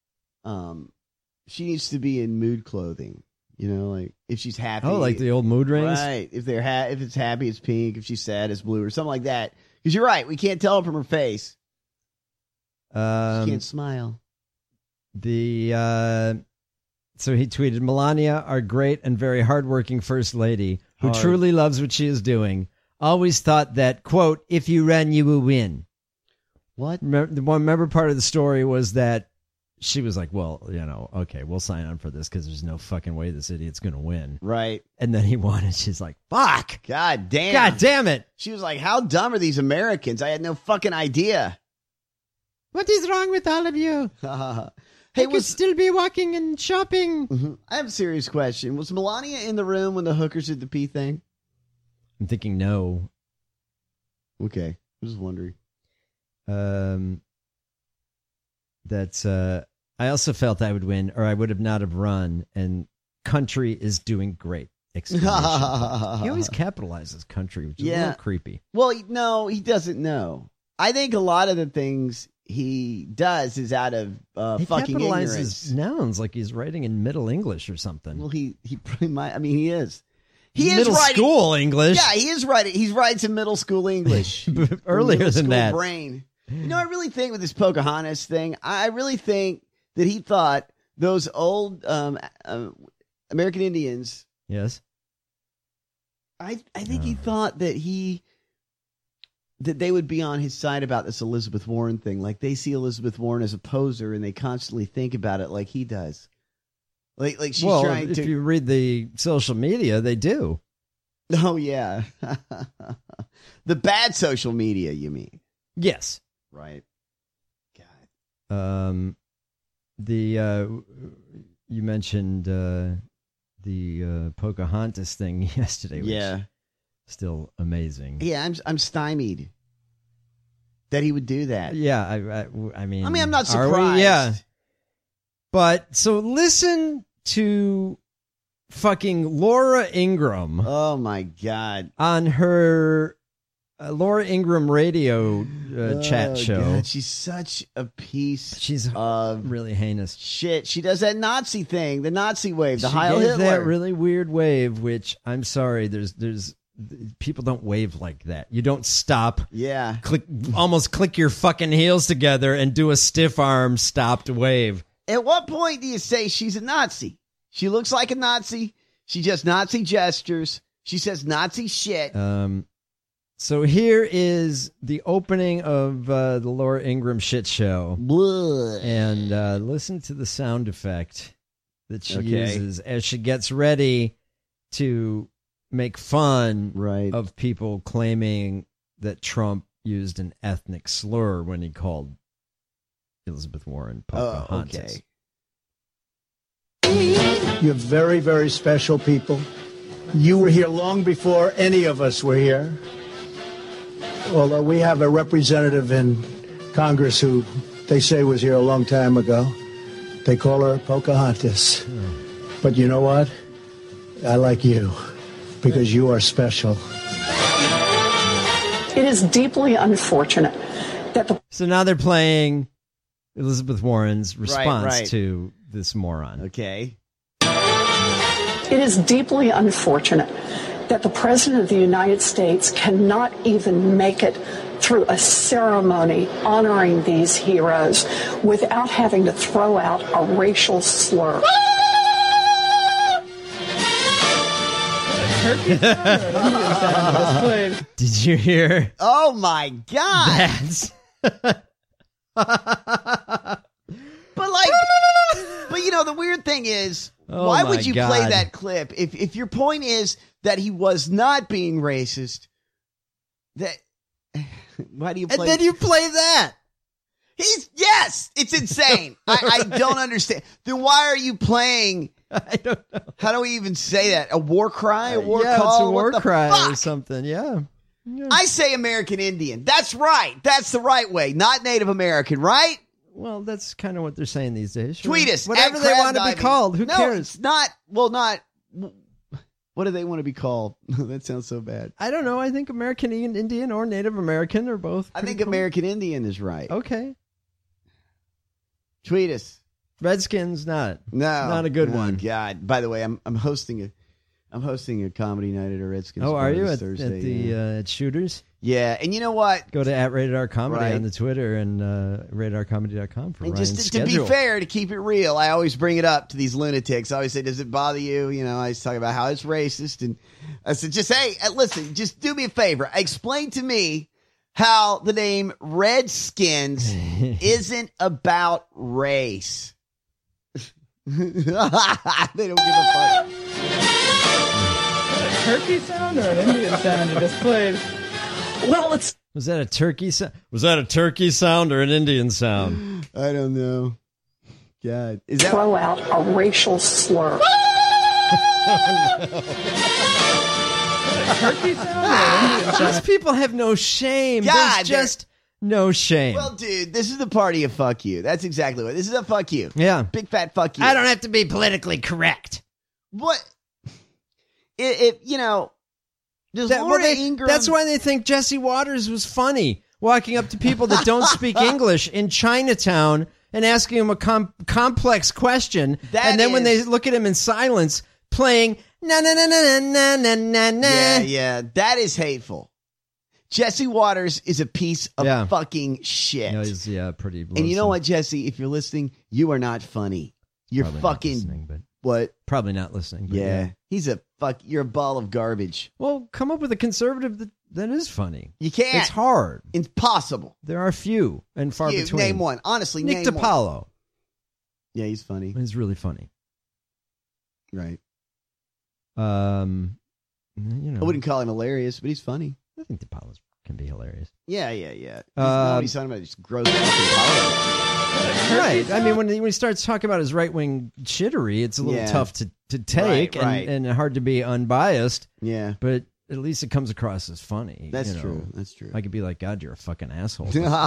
She needs to be in mood clothing. You know, like if she's happy. Oh, like the old mood rings? Right. If it's happy, it's pink. If she's sad, it's blue or something like that. Because you're right. We can't tell from her face. She can't smile. So he tweeted, Melania, our great and very hardworking first lady, who truly loves what she is doing, always thought that, quote, if you run, you will win. What? Remember part of the story was that she was like, well, okay, we'll sign on for this because there's no fucking way this idiot's going to win. Right. And then he won, and she's like, fuck. God damn. God damn it. She was like, how dumb are these Americans? I had no fucking idea. What is wrong with all of you? Hey, I could still be walking and shopping. Mm-hmm. I have a serious question. Was Melania in the room when the hookers did the pee thing? I'm thinking no. Okay. I was wondering. I also felt I would win, or I would have not have run, and country is doing great. He always capitalizes country, which is a little creepy. Well, no, he doesn't know. I think a lot of the things he does is out of fucking ignorance. He capitalizes nouns like he's writing in Middle English or something. Well, he pretty much, I mean, he is. He middle is writing, school English. Yeah, he is writing. He's writing some middle school English. Earlier than that. Brain. You know, I really think with this Pocahontas thing, I really think that he thought those old American Indians. Yes. I think he thought that they would be on his side about this Elizabeth Warren thing. Like they see Elizabeth Warren as a poser, and they constantly think about it like he does. Like she's trying to. If you read the social media, they do. Oh yeah, the bad social media. You mean? Yes. Right. God. You mentioned the Pocahontas thing yesterday. Which still amazing. Yeah, I'm stymied that he would do that. Yeah, I mean, I'm not surprised. Yeah. But so listen to fucking Laura Ingraham. Oh my God. On her Laura Ingraham radio chat show. God, she's such a piece. She's really heinous. Shit, she does that Nazi thing, the Nazi wave, the Heil Hitler. Hitler. That really weird wave, which I'm sorry, there's people don't wave like that. You don't stop. Yeah. Almost click your fucking heels together and do a stiff arm stopped wave. At what point do you say she's a Nazi? She looks like a Nazi. She does Nazi gestures. She says Nazi shit. So here is the opening of the Laura Ingraham shit show. Blah. And listen to the sound effect that she uses as she gets ready to make fun of people claiming that Trump used an ethnic slur when he called Elizabeth Warren Pocahontas. You're very, very special people. You were here long before any of us were here. Although we have a representative in Congress who they say was here a long time ago. They call her Pocahontas. But you know what? I like you because you are special. It is deeply unfortunate that the... So now they're playing Elizabeth Warren's response Right. to this moron. Okay. It is deeply unfortunate that the President of the United States cannot even make it through a ceremony honoring these heroes without having to throw out a racial slur. Did you hear? Oh my God! That's But you know, the weird thing is, Oh why my would you play God. that clip if your point is that he was not being racist? That why do you play? And then you play that. Yes, it's insane. I don't understand. Then why are you playing? I don't know. How do we even say that? A war cry? A war yeah, call? it's a war What the cry fuck? or something. Yeah. I say American Indian. That's right. That's the right way. Not Native American, right? Well, that's kind of what they're saying these days. Sure. Tweet us. Whatever at they Crab want to be Diving. called. Who No, cares? It's not. Well, not. What do they want to be called? That sounds so bad. I don't know. I think American Indian or Native American are both. I think pretty cool. American Indian is right. Okay. Tweet us. Redskins, not. No, Not a good Oh, one. God. By the way, I'm hosting a comedy night at a Redskins. Oh, are bar you this at Thursday, the yeah. at Shooters? Yeah, and you know what? Go to @RatedRComedy Right. on the Twitter and ratedrcomedy.com for And Ryan's just to be schedule. fair, to keep it real, I always bring it up to these lunatics. I always say, "Does it bother you?" You know, I always talk about how it's racist, and I said, "Just hey, listen, just do me a favor. Explain to me how the name Redskins isn't about race." They don't give a fuck. Turkey sound or an Indian sound you just played? Well, it's Was that a turkey sound? Was that a turkey sound or an Indian sound? I don't know. God, is that Throw out a racial slur. turkey sound or an Indian sound? These people have no shame. God, There's just no shame. Well, dude, this is the party of fuck you. That's exactly what this is. A fuck you. Yeah. Big fat fuck you. I don't have to be politically correct. What? If you know, does Laura Ingraham? That's why they think Jesse Waters was funny, walking up to people that don't speak English in Chinatown and asking them a complex question, and then when they look at him in silence, playing na na na na na na na na. Yeah, that is hateful. Jesse Waters is a piece of fucking shit. No, he's pretty. And you know what, Jesse? If you're listening, you are not funny. You're Probably fucking not listening, but what? Probably not listening. But Yeah, he's a fuck. You're a ball of garbage. Well, come up with a conservative that is funny. You can't. It's hard. Impossible. There are few and far You, between. name one. Honestly, Nick name one. DiPaolo. Yeah, he's funny. He's really funny. Right. You I know, wouldn't call him hilarious, but he's funny. I think DiPaolo can be hilarious. Yeah. He's talking about just gross fucking politics. Right. I mean, when he starts talking about his right wing shittery, it's a little tough to take Right. And hard to be unbiased. Yeah. But at least it comes across as funny. That's you know. true. That's true. I could be like, God, you're a fucking asshole.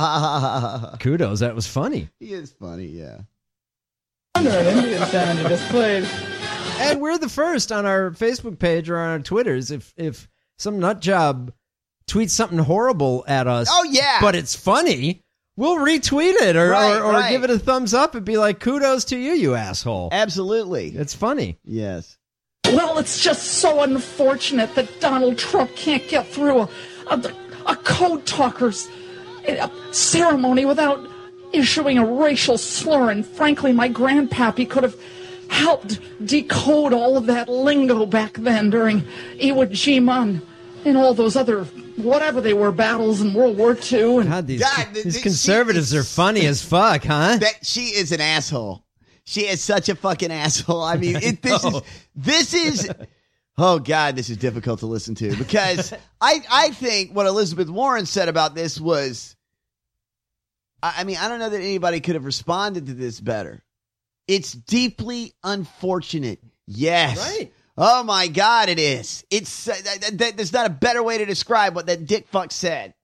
Kudos. That was funny. He is funny, yeah. Or an Indian sound you just played? And we're the first on our Facebook page or on our Twitters. If some nut job tweets something horrible at us, oh yeah, but it's funny, we'll retweet it or give it a thumbs up and be like, kudos to you, you asshole. Absolutely. It's funny. Yes. Well, it's just so unfortunate that Donald Trump can't get through a code talkers ceremony without issuing a racial slur. And frankly, my grandpappy could have helped decode all of that lingo back then during Iwo Jima and all those other whatever they were battles in World War II. And God, these conservatives are funny as fuck, huh? That she is an asshole. She is such a fucking asshole. I mean, this is Oh, God, this is difficult to listen to because I think what Elizabeth Warren said about this was, I mean, I don't know that anybody could have responded to this better. It's deeply unfortunate. Yes. Right. Oh, my God, it is. It's there's not a better way to describe what that dick fuck said.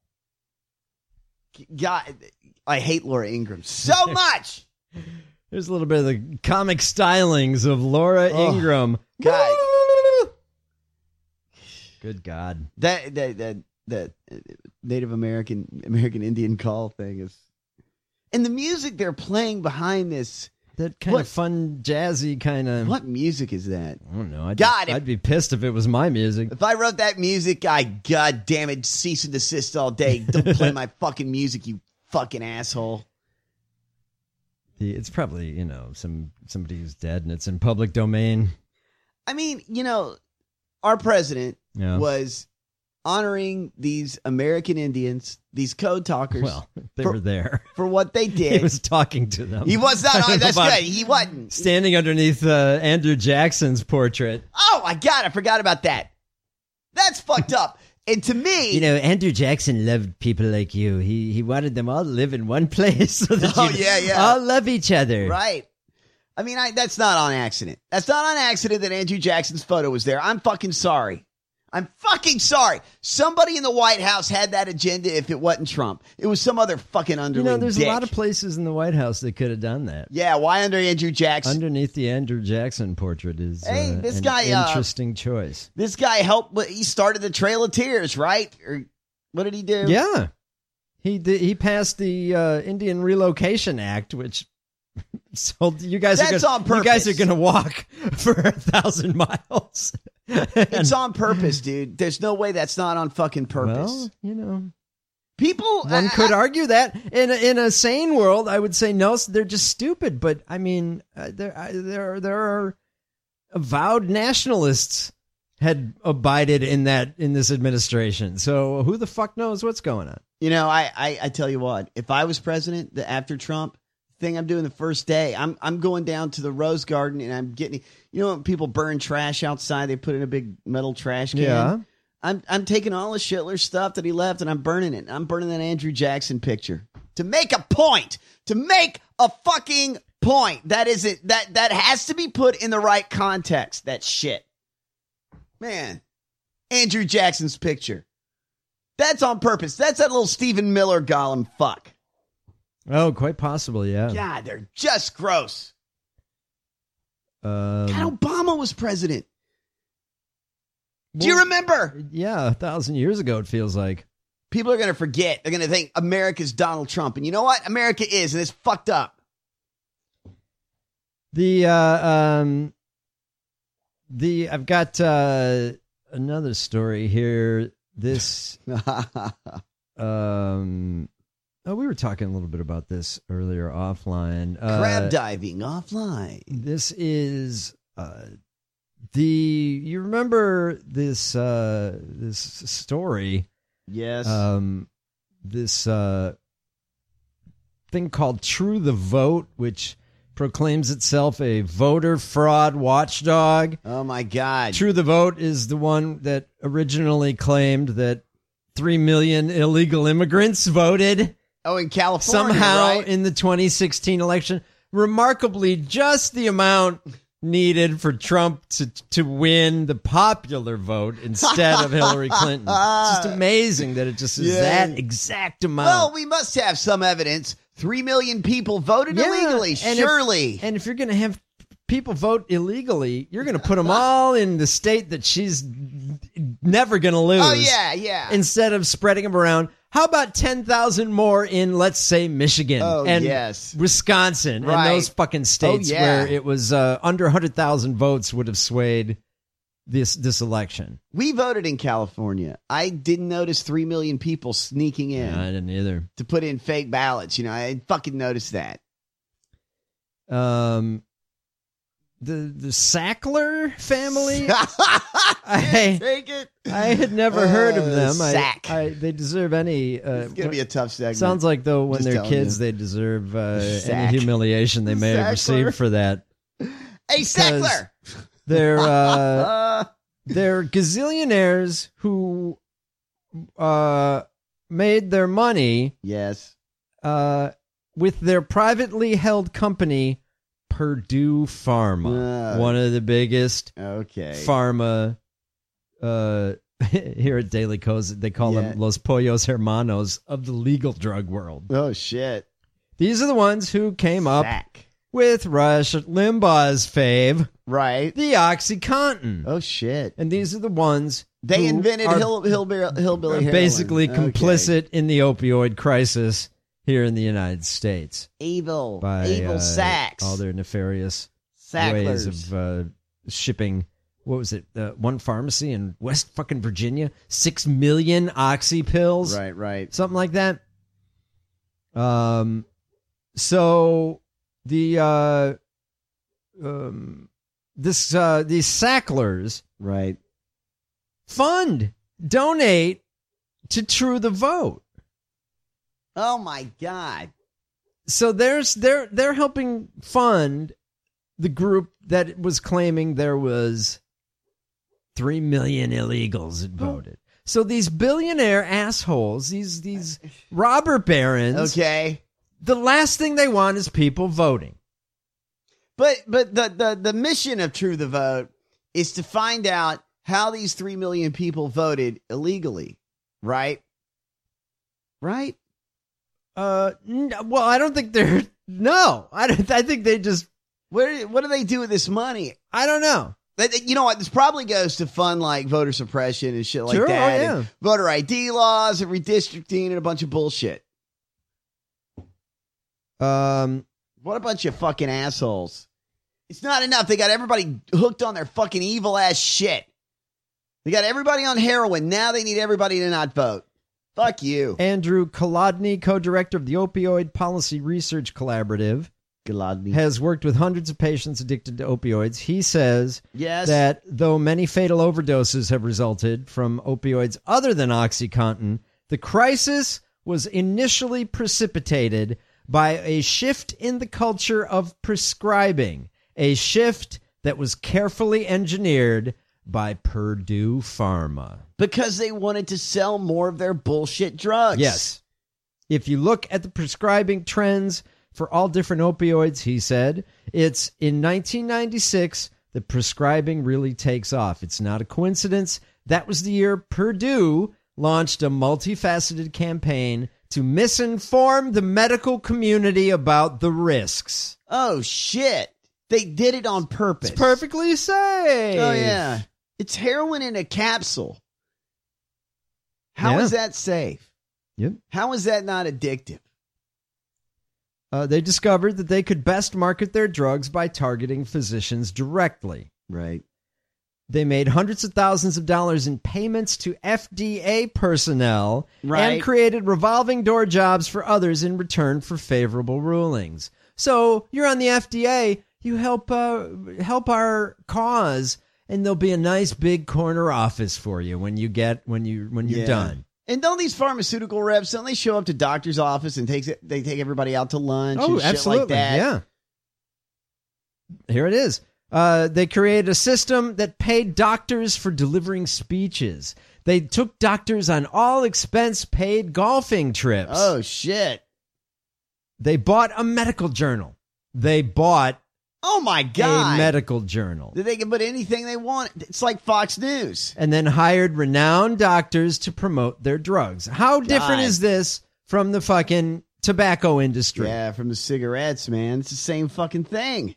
God, I hate Laura Ingraham so much. There's a little bit of the comic stylings of Laura Ingraham. God. Good God. That Native American Indian call thing is, and the music they're playing behind this, that kind of fun, jazzy kind of. What music is that? I don't know. I'd be pissed if it was my music. If I wrote that music, God damn it, cease and desist all day. Don't play my fucking music, you fucking asshole. It's probably, somebody who's dead and it's in public domain. I mean, our president was honoring these American Indians, these code talkers. Well, they were there. For what they did. He was talking to them. He was not. That's good. He wasn't. Standing underneath Andrew Jackson's portrait. Oh, my God. I forgot about that. That's fucked up. And to me... Andrew Jackson loved people like you. He wanted them all to live in one place so that all love each other. Right. I mean, that's not on accident. That's not on accident that Andrew Jackson's photo was there. I'm fucking sorry. I'm fucking sorry. Somebody in the White House had that agenda if it wasn't Trump. It was some other fucking underling there's dick. a lot of places in the White House that could have done that. Yeah, why under Andrew Jackson? Underneath the Andrew Jackson portrait is this guy, interesting choice. This guy helped. He started the Trail of Tears, right? Or what did he do? Yeah. He passed the Indian Relocation Act, which... So you guys are going to walk for 1,000 miles. It's on purpose, dude. There's no way that's not on fucking purpose. Well, people. One could argue that in a sane world, I would say no, they're just stupid. But I mean, there are avowed nationalists had abided in this administration. So who the fuck knows what's going on? I tell you what, if I was president after Trump. Thing I'm doing the first day, I'm going down to the Rose Garden and I'm getting, when people burn trash outside, they put in a big metal trash can. Yeah. I'm taking all the Schindler stuff that he left and I'm burning it. I'm burning that Andrew Jackson picture to make a point, to make a fucking point. That has to be put in the right context. That shit, man. Andrew Jackson's picture. That's on purpose. That's that little Stephen Miller Gollum fuck. Oh, quite possible, yeah. God, they're just gross. God, Obama was president. Do you remember? Yeah, 1,000 years ago, it feels like. People are going to forget. They're going to think America's Donald Trump. And you know what? America is, and it's fucked up. I've got another story here. This, we were talking a little bit about this earlier offline. Crab diving offline. This is you remember this story? Yes. This thing called True the Vote, which proclaims itself a voter fraud watchdog. Oh my God. True the Vote is the one that originally claimed that 3 million illegal immigrants voted. Oh, in California, somehow right? In the 2016 election. Remarkably, just the amount needed for Trump to win the popular vote instead of Hillary Clinton. It's just amazing that it just is that exact amount. Well, we must have some evidence. 3 million people voted illegally, surely. And if you're going to have people vote illegally, you're going to put them all in the state that she's never going to lose. Oh, yeah. Instead of spreading them around. How about 10,000 more in, let's say, Michigan and Wisconsin and those fucking states where it was under 100,000 votes would have swayed this election? We voted in California. I didn't notice 3 million people sneaking in. I didn't either. To put in fake ballots. I fucking noticed that. The Sackler family. I had never heard of them. They deserve any. It's gonna be a tough segment. Sounds like though when they're kids, they deserve any humiliation they may have received for that. Hey, Sackler! they're gazillionaires who made their money. Yes. With their privately held company, Purdue Pharma, one of the biggest pharma. Here at Daily Kos, they call them Los Pollos Hermanos of the legal drug world. Oh, shit. These are the ones who came up with Rush Limbaugh's fave. Right. The OxyContin. Oh, shit. And these are the ones they invented hillbilly heroin. Basically complicit in the opioid crisis here in the United States. Evil sacks. All their nefarious Sacklers. ways of shipping. What was it? One pharmacy in West fucking Virginia, 6 million oxy pills. Right. Something like that. So the these Sacklers, right, donate to True the Vote. Oh my God! So they're helping fund the group that was claiming there was 3 million illegals that voted. So these billionaire assholes, these robber barons, the last thing they want is people voting. But the mission of True the Vote is to find out how these 3 million people voted illegally, right? Right? Well, I don't think they're I think they just what do they do with this money? I don't know. You know what? This probably goes to fund like voter suppression and shit like Sure, that. and voter ID laws and redistricting and a bunch of bullshit. What a bunch of fucking assholes. It's not enough. They got everybody hooked on their fucking evil ass shit. They got everybody on heroin. Now they need everybody to not vote. Fuck you. Andrew Kolodny, co-director of the Opioid Policy Research Collaborative, has worked with hundreds of patients addicted to opioids. He says that though many fatal overdoses have resulted from opioids other than OxyContin, the crisis was initially precipitated by a shift in the culture of prescribing, a shift that was carefully engineered by Purdue Pharma. Because they wanted to sell more of their bullshit drugs. Yes. If you look at the prescribing trends for all different opioids, he said, it's in 1996 that prescribing really takes off. It's not a coincidence. That was the year Purdue launched a multifaceted campaign to misinform the medical community about the risks. Oh, shit. They did it on purpose. It's perfectly safe. Oh, yeah. It's heroin in a capsule. How is that safe? Yep. How is that not addictive? They discovered that they could best market their drugs by targeting physicians directly. Right. They made hundreds of thousands of dollars in payments to FDA personnel and created revolving door jobs for others in return for favorable rulings. So you're on the FDA, you help our cause, and there'll be a nice big corner office for you when you're done. And don't these pharmaceutical reps, don't they show up to doctor's office and they take everybody out to lunch and shit like that? Yeah. Here it is. They created a system that paid doctors for delivering speeches. They took doctors on all expense paid golfing trips. Oh, shit. They bought a medical journal. They bought oh my God, a medical journal. They can put anything they want. It's like Fox News. And then hired renowned doctors to promote their drugs. How different is this from the fucking tobacco industry? Yeah, from the cigarettes, man. It's the same fucking thing.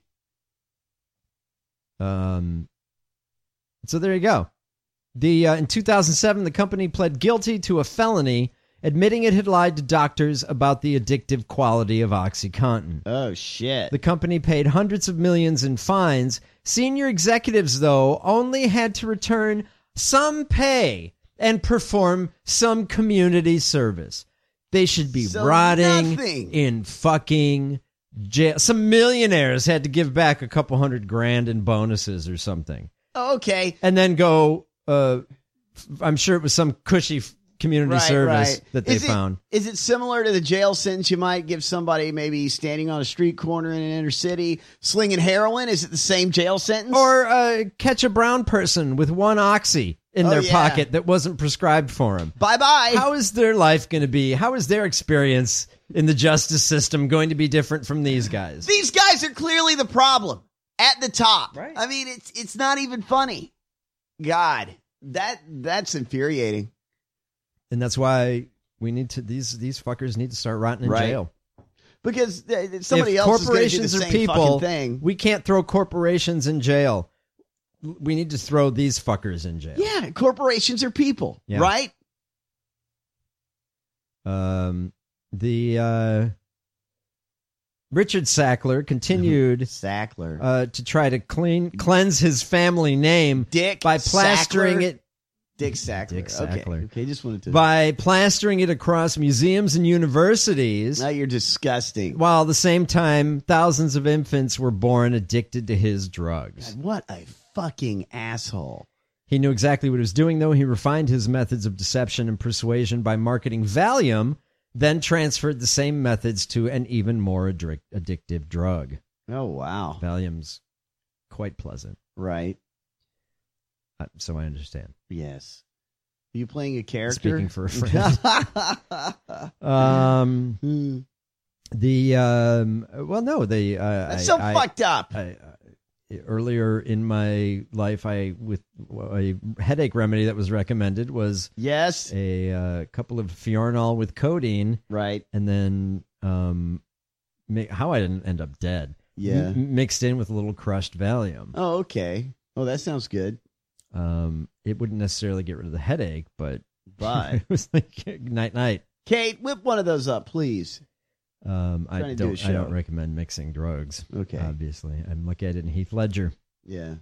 So there you go. In 2007, the company pled guilty to a felony, admitting it had lied to doctors about the addictive quality of OxyContin. Oh, shit. The company paid hundreds of millions in fines. Senior executives, though, only had to return some pay and perform some community service. They should be rotting in fucking jail. Some millionaires had to give back a couple $100,000 in bonuses or something. Okay. And then go, I'm sure it was some cushy community service that they found. Is it similar to the jail sentence you might give somebody maybe standing on a street corner in an inner city slinging heroin? Is it the same jail sentence? Or catch a brown person with one oxy in their pocket that wasn't prescribed for him. Bye-bye. How is their life going to be? How is their experience in the justice system going to be different from these guys? These guys are clearly the problem at the top. Right. I mean, it's not even funny. God, that's infuriating. And that's why we need to these fuckers need to start rotting in jail. Because somebody else is going to do the same fucking thing. We can't throw corporations in jail. We need to throw these fuckers in jail. Yeah, corporations are people, right? Richard Sackler continued to try to cleanse his family name by plastering Sackler? it. Dick Sackler. Okay, just wanted to. By plastering it across museums and universities. Now you're disgusting. While at the same time, thousands of infants were born addicted to his drugs. God, what a fucking asshole. He knew exactly what he was doing, though. He refined his methods of deception and persuasion by marketing Valium, then transferred the same methods to an even more addictive drug. Oh, wow. Valium's quite pleasant. Right. So I understand. Yes. Are you playing a character? Speaking for a friend. That's so fucked up. Earlier in my life, a headache remedy that was recommended was a couple of Fiorinol with codeine, right? And then how I didn't end up dead, mixed in with a little crushed Valium. Oh, okay. Oh, that sounds good. It wouldn't necessarily get rid of the headache, but it was like night. Kate, whip one of those up, please. I don't recommend mixing drugs. Okay, obviously, I'm looking at it in Heath Ledger. Yeah.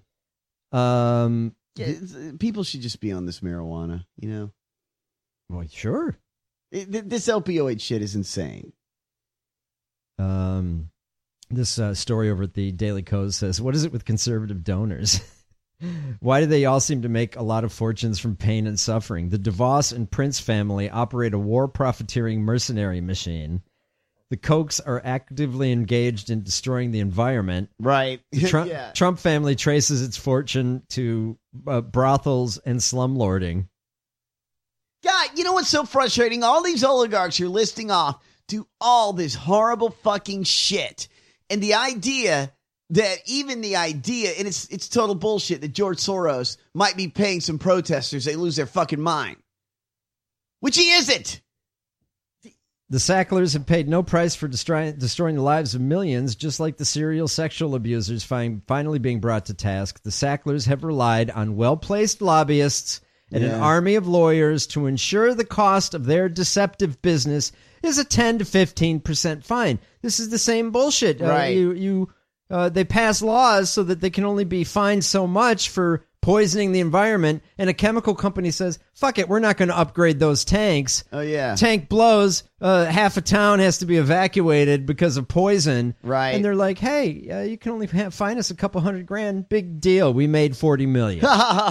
People should just be on this marijuana, you know. Well, sure. This opioid shit is insane. This story over at the Daily Kos says, "What is it with conservative donors? Why do they all seem to make a lot of fortunes from pain and suffering? The DeVos and Prince family operate a war profiteering mercenary machine. The Kochs are actively engaged in destroying the environment. Right. The Trump family traces its fortune to brothels and slumlording. God, you know what's so frustrating? All these oligarchs you're listing off do all this horrible fucking shit. And the idea... and it's total bullshit that George Soros might be paying some protesters, they lose their fucking mind. Which he isn't. The Sacklers have paid no price for destroying the lives of millions, just like the serial sexual abusers finally being brought to task. The Sacklers have relied on well-placed lobbyists and an army of lawyers to ensure the cost of their deceptive business is a 10 to 15% fine. This is the same bullshit. Right. They pass laws so that they can only be fined so much for poisoning the environment, and a chemical company says, fuck it, we're not going to upgrade those tanks. Oh, yeah. Tank blows, half a town has to be evacuated because of poison. Right. And they're like, hey, you can only fine us a couple $100,000. Big deal. We made $40 million.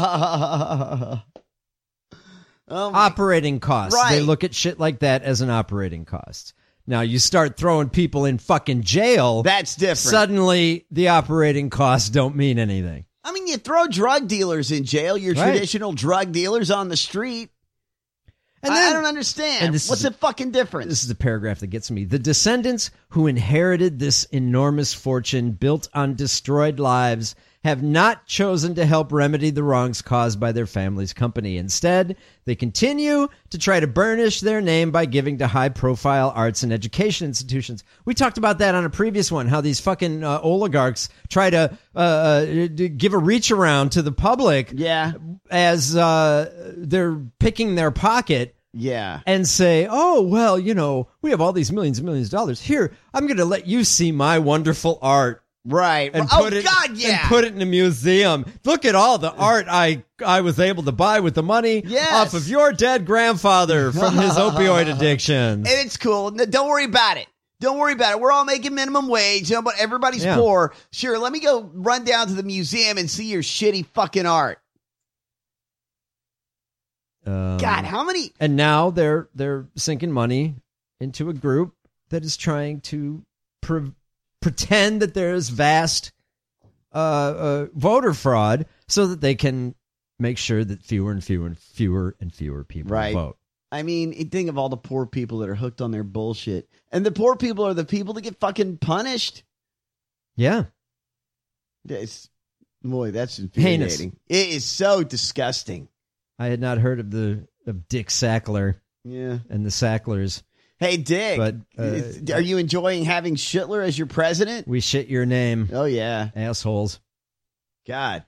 Operating costs. Right. They look at shit like that as an operating cost. Now, you start throwing people in fucking jail. That's different. Suddenly, the operating costs don't mean anything. I mean, you throw drug dealers in jail, your traditional drug dealers on the street. And I don't understand. What's the fucking difference? This is the paragraph that gets me. The descendants who inherited this enormous fortune built on destroyed lives have not chosen to help remedy the wrongs caused by their family's company. Instead, they continue to try to burnish their name by giving to high-profile arts and education institutions. We talked about that on a previous one, how these fucking oligarchs try to give a reach around to the public as they're picking their pocket. Yeah. And say, oh, well, you know, we have all these millions and millions of dollars. Here, I'm going to let you see my wonderful art. Right. And put it in a museum. Look at all the art I was able to buy with the money off of your dead grandfather from his opioid addictions. And it's cool. Don't worry about it. Don't worry about it. We're all making minimum wage, but everybody's poor. Sure, let me go run down to the museum and see your shitty fucking art. God, how many? And now they're sinking money into a group that is trying to pretend that there is vast voter fraud, so that they can make sure that fewer and fewer people vote. I mean, think of all the poor people that are hooked on their bullshit, and the poor people are the people that get fucking punished. Yeah, that's infuriating. It is so disgusting. I had not heard of Dick Sackler. Yeah, and the Sacklers. Hey, Dick, but are you enjoying having Schittler as your president? We shit your name. Oh yeah, assholes. God,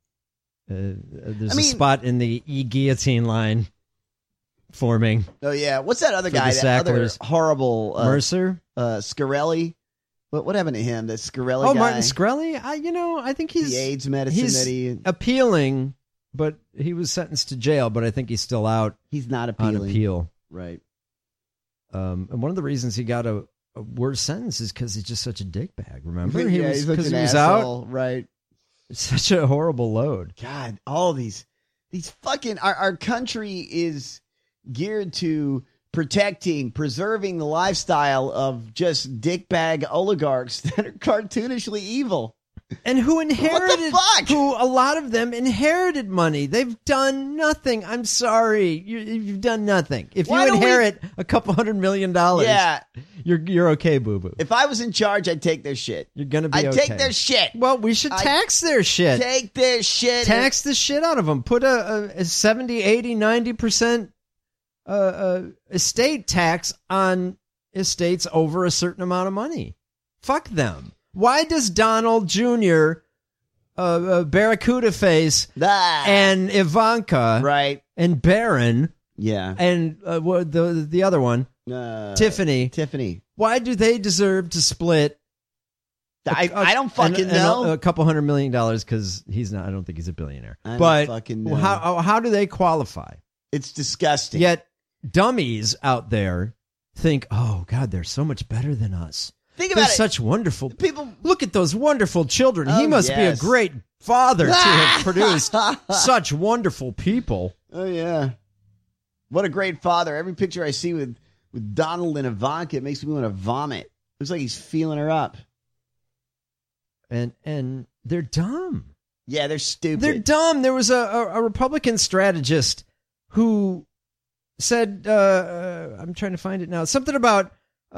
there's a spot in the guillotine line forming. Oh yeah, what's that other guy? That other horrible Mercer, Scarelli. What happened to him? That Scarelli guy. Oh, Martin Scarelli. I think he's the AIDS medicine he's that he appealing, but he was sentenced to jail. But I think he's still out. He's not appealing. On appeal, right? And one of the reasons he got a worse sentence is because he's just such a dickbag. Remember, he's was asshole, out. Right. It's such a horrible load. God, all these fucking our country is geared to preserving the lifestyle of just dickbag oligarchs that are cartoonishly evil. And who inherited, what the fuck? who a lot of them inherited money. They've done nothing. I'm sorry. You've done nothing. If you inherit a couple $100 million, yeah, you're okay, boo-boo. If I was in charge, I'd take their shit. You're going to be I'd okay. take their shit. Well, we should tax their shit. Take their shit. Tax the shit out of them. Put a 70, 80, 90% estate tax on estates over a certain amount of money. Fuck them. Why does Donald Jr., Barracuda Face, and Ivanka, right, and Barron, yeah, and the other one, Tiffany, why do they deserve to split? I don't fucking know. A couple $100 million because he's not. I don't think he's a billionaire. I but don't fucking know. How do they qualify? It's disgusting. Yet dummies out there think, oh God, they're so much better than us. Think about They're such wonderful people. Look at those wonderful children. He must be a yes. great father to have produced such wonderful people. Oh yeah, what a great father! Every picture I see with Donald and Ivanka, it makes me want to vomit. Looks like he's feeling her up. And they're dumb. Yeah, they're stupid. They're dumb. There was a Republican strategist who said, I'm trying to find it now, something about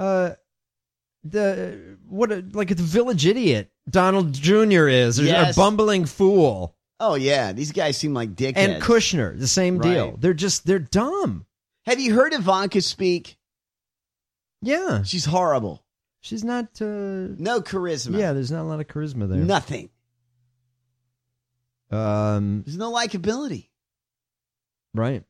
the village idiot Donald Jr. is, or a bumbling fool. Oh yeah, these guys seem like dickheads. And Kushner, the same deal. They're dumb. Have you heard Ivanka speak? Yeah, she's horrible. She's not no charisma. Yeah, there's not a lot of charisma there. Nothing. There's no likability. Right.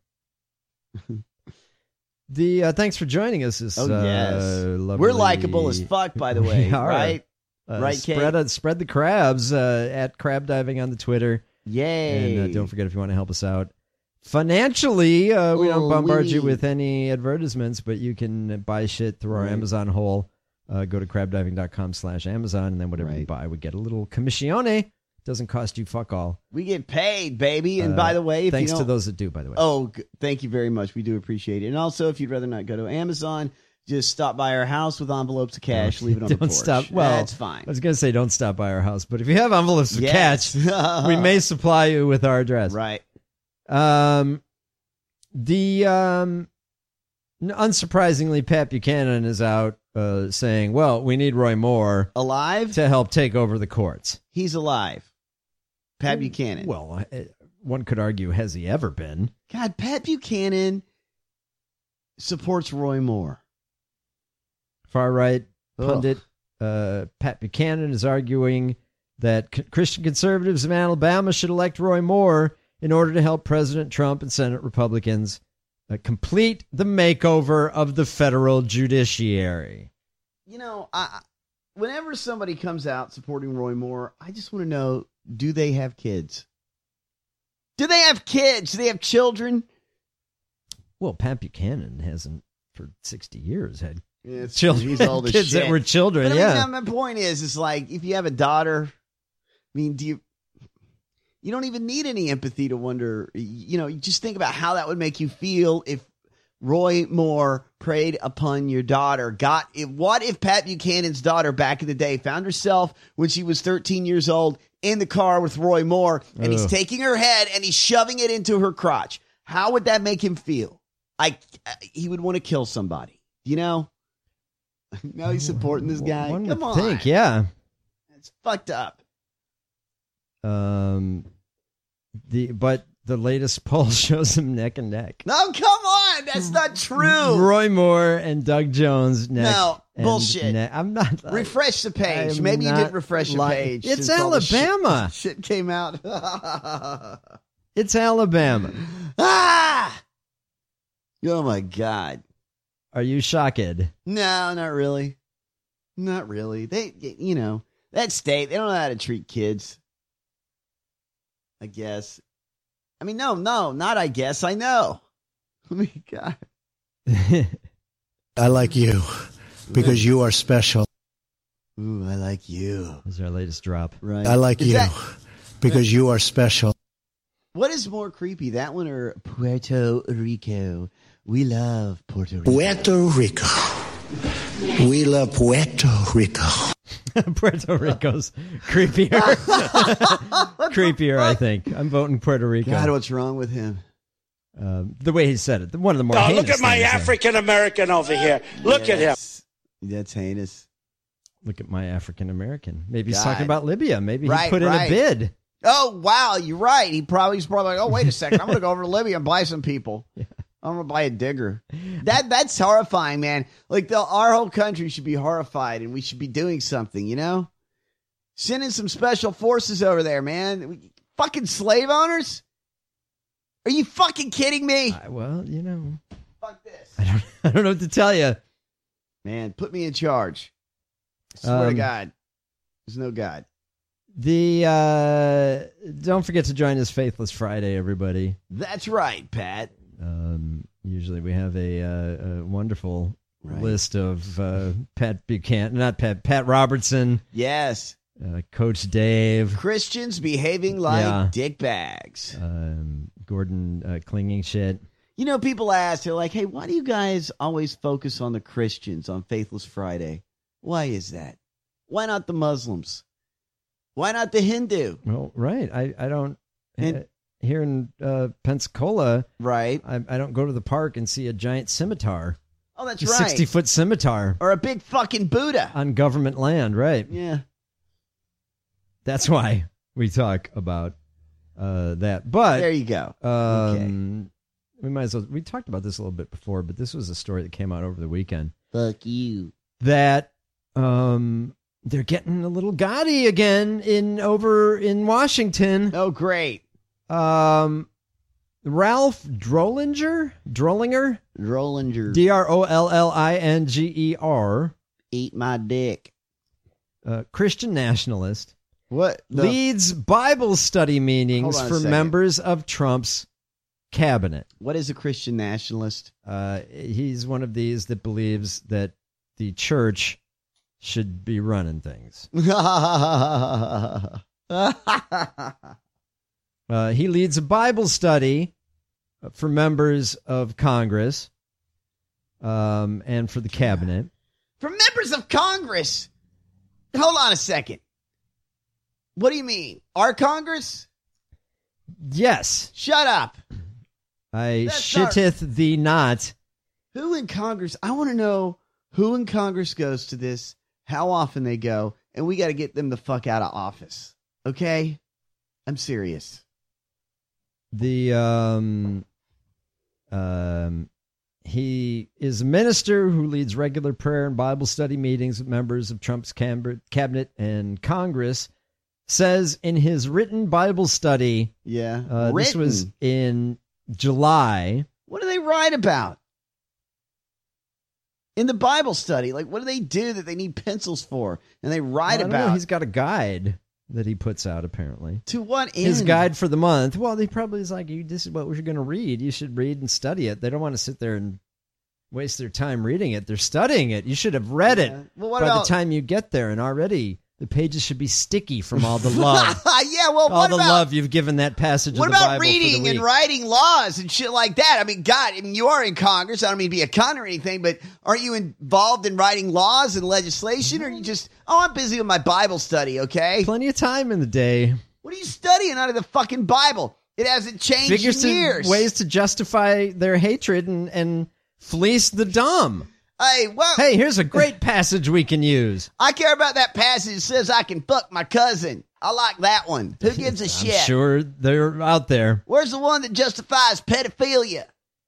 Thanks for joining us. This, lovely... We're likable as fuck, by the way. Right? Right, Kate? Spread the crabs at Crab Diving on the Twitter. Yay. And don't forget, if you want to help us out financially, we don't bombard you with any advertisements, but you can buy shit through our Amazon hole. Go to crabdiving.com/Amazon, and then whatever you buy, we get a little commissione. Doesn't cost you fuck all. We get paid, baby. And by the way, if thanks you to those that do, by the way. Oh, thank you very much. We do appreciate it. And also, if you'd rather not go to Amazon, just stop by our house with envelopes of cash. Leave it on the porch. Stop. Well, that's fine. I was going to say don't stop by our house, but if you have envelopes of cash, we may supply you with our address. Right. Unsurprisingly, Pat Buchanan is out saying, well, we need Roy Moore alive to help take over the courts. He's alive. Pat Buchanan. Well, one could argue, has he ever been? God, Pat Buchanan supports Roy Moore. Far right pundit Pat Buchanan is arguing that Christian conservatives in Alabama should elect Roy Moore in order to help President Trump and Senate Republicans complete the makeover of the federal judiciary. You know, whenever somebody comes out supporting Roy Moore, I just want to know, do they have kids? Do they have kids? Do they have children? Well, Pat Buchanan hasn't for 60 years had children. He's old as kids shit. that were children. But yeah. My point is like, if you have a daughter, I mean, You don't even need any empathy to wonder. You just think about how that would make you feel if Roy Moore preyed upon your daughter. What if Pat Buchanan's daughter back in the day found herself when she was 13 years old in the car with Roy Moore, and he's taking her head and he's shoving it into her crotch? How would that make him feel? He would want to kill somebody. Now he's supporting this guy. Come on. Think, yeah. It's fucked up. But the latest poll shows them neck and neck. No, come on. That's not true. Roy Moore and Doug Jones neck. No, bullshit. I'm not. Refresh the page. Maybe you didn't refresh your page. It's Alabama. Shit came out. It's Alabama. Ah! Oh, my God. Are you shocked? No, not really. Not really. They, that state, they don't know how to treat kids. I guess. I mean, no, not I guess. I know. Oh, my God. I like you because you are special. Ooh, I like you. This is our latest drop. Right. I like you because you are special. What is more creepy, that one or Puerto Rico? We love Puerto Rico. Puerto Rico. We love Puerto Rico. Puerto Rico's creepier. Creepier, I think. I'm voting Puerto Rico. God, what's wrong with him? The way he said it. One of the more heinous look at my African American over here. Look at him. That's heinous. Look at my African American. Maybe he's talking about Libya. Maybe he put in right. a bid. Oh, wow, you're right. He's probably like, oh, wait a second. I'm going to go over to Libya and buy some people. Yeah. I'm going to buy a digger. That's horrifying, man. Like, our whole country should be horrified, and we should be doing something, Sending some special forces over there, man. Fucking slave owners? Are you fucking kidding me? Well, Fuck this. I don't know what to tell you. Man, put me in charge. I swear to God. There's no God. Don't forget to join us Faithless Friday, everybody. That's right, Pat. Usually we have a wonderful list of Pat Buchanan, Pat Robertson. Yes. Coach Dave. Christians behaving like dickbags. Gordon clinging shit. People ask, they're like, hey, why do you guys always focus on the Christians on Faithless Friday? Why is that? Why not the Muslims? Why not the Hindu? Well, right. I don't. Here in Pensacola, right? I don't go to the park and see a giant scimitar. Oh, that's a right. 60-foot scimitar. Or a big fucking Buddha. On government land, right. Yeah. That's why we talk about that. But there you go. Okay. We might as well. We talked about this a little bit before, but this was a story that came out over the weekend. Fuck you. That they're getting a little gaudy again over in Washington. Oh, great. Ralph Drollinger, Drollinger, Eat my dick. Christian nationalist. What leads Bible study meetings for members of Trump's cabinet? What is a Christian nationalist? He's one of these that believes that the church should be running things. He leads a Bible study for members of Congress and for the cabinet. For members of Congress? Hold on a second. What do you mean? Our Congress? Yes. Shut up. Shitteth thee not. Who in Congress? I want to know who in Congress goes to this, how often they go, and we got to get them the fuck out of office. Okay? I'm serious. He is a minister who leads regular prayer and Bible study meetings with members of Trump's cabinet and Congress. Says in his written Bible study, this was in July. What do they write about in the Bible study? Like, what do they do that they need pencils for? And they write about. He's got a guide that he puts out, apparently. To what end? His guide for the month. Well, he probably is like, this is what we're going to read. You should read and study it. They don't want to sit there and waste their time reading it. They're studying it. You should have read it well, by the time you get there and already The pages should be sticky from all the love. Yeah, well, all the love you've given that passage of the Bible. What about reading and writing laws and shit like that? I mean, God, you are in Congress. I don't mean to be a cunt or anything, but aren't you involved in writing laws and legislation? Or are you just, I'm busy with my Bible study, okay? Plenty of time in the day. What are you studying out of the fucking Bible? It hasn't changed in years. Ways to justify their hatred and fleece the dumb. Hey, here's a great passage we can use. I care about that passage that says I can fuck my cousin. I like that one. Who gives a shit? I'm sure they're out there. Where's the one that justifies pedophilia?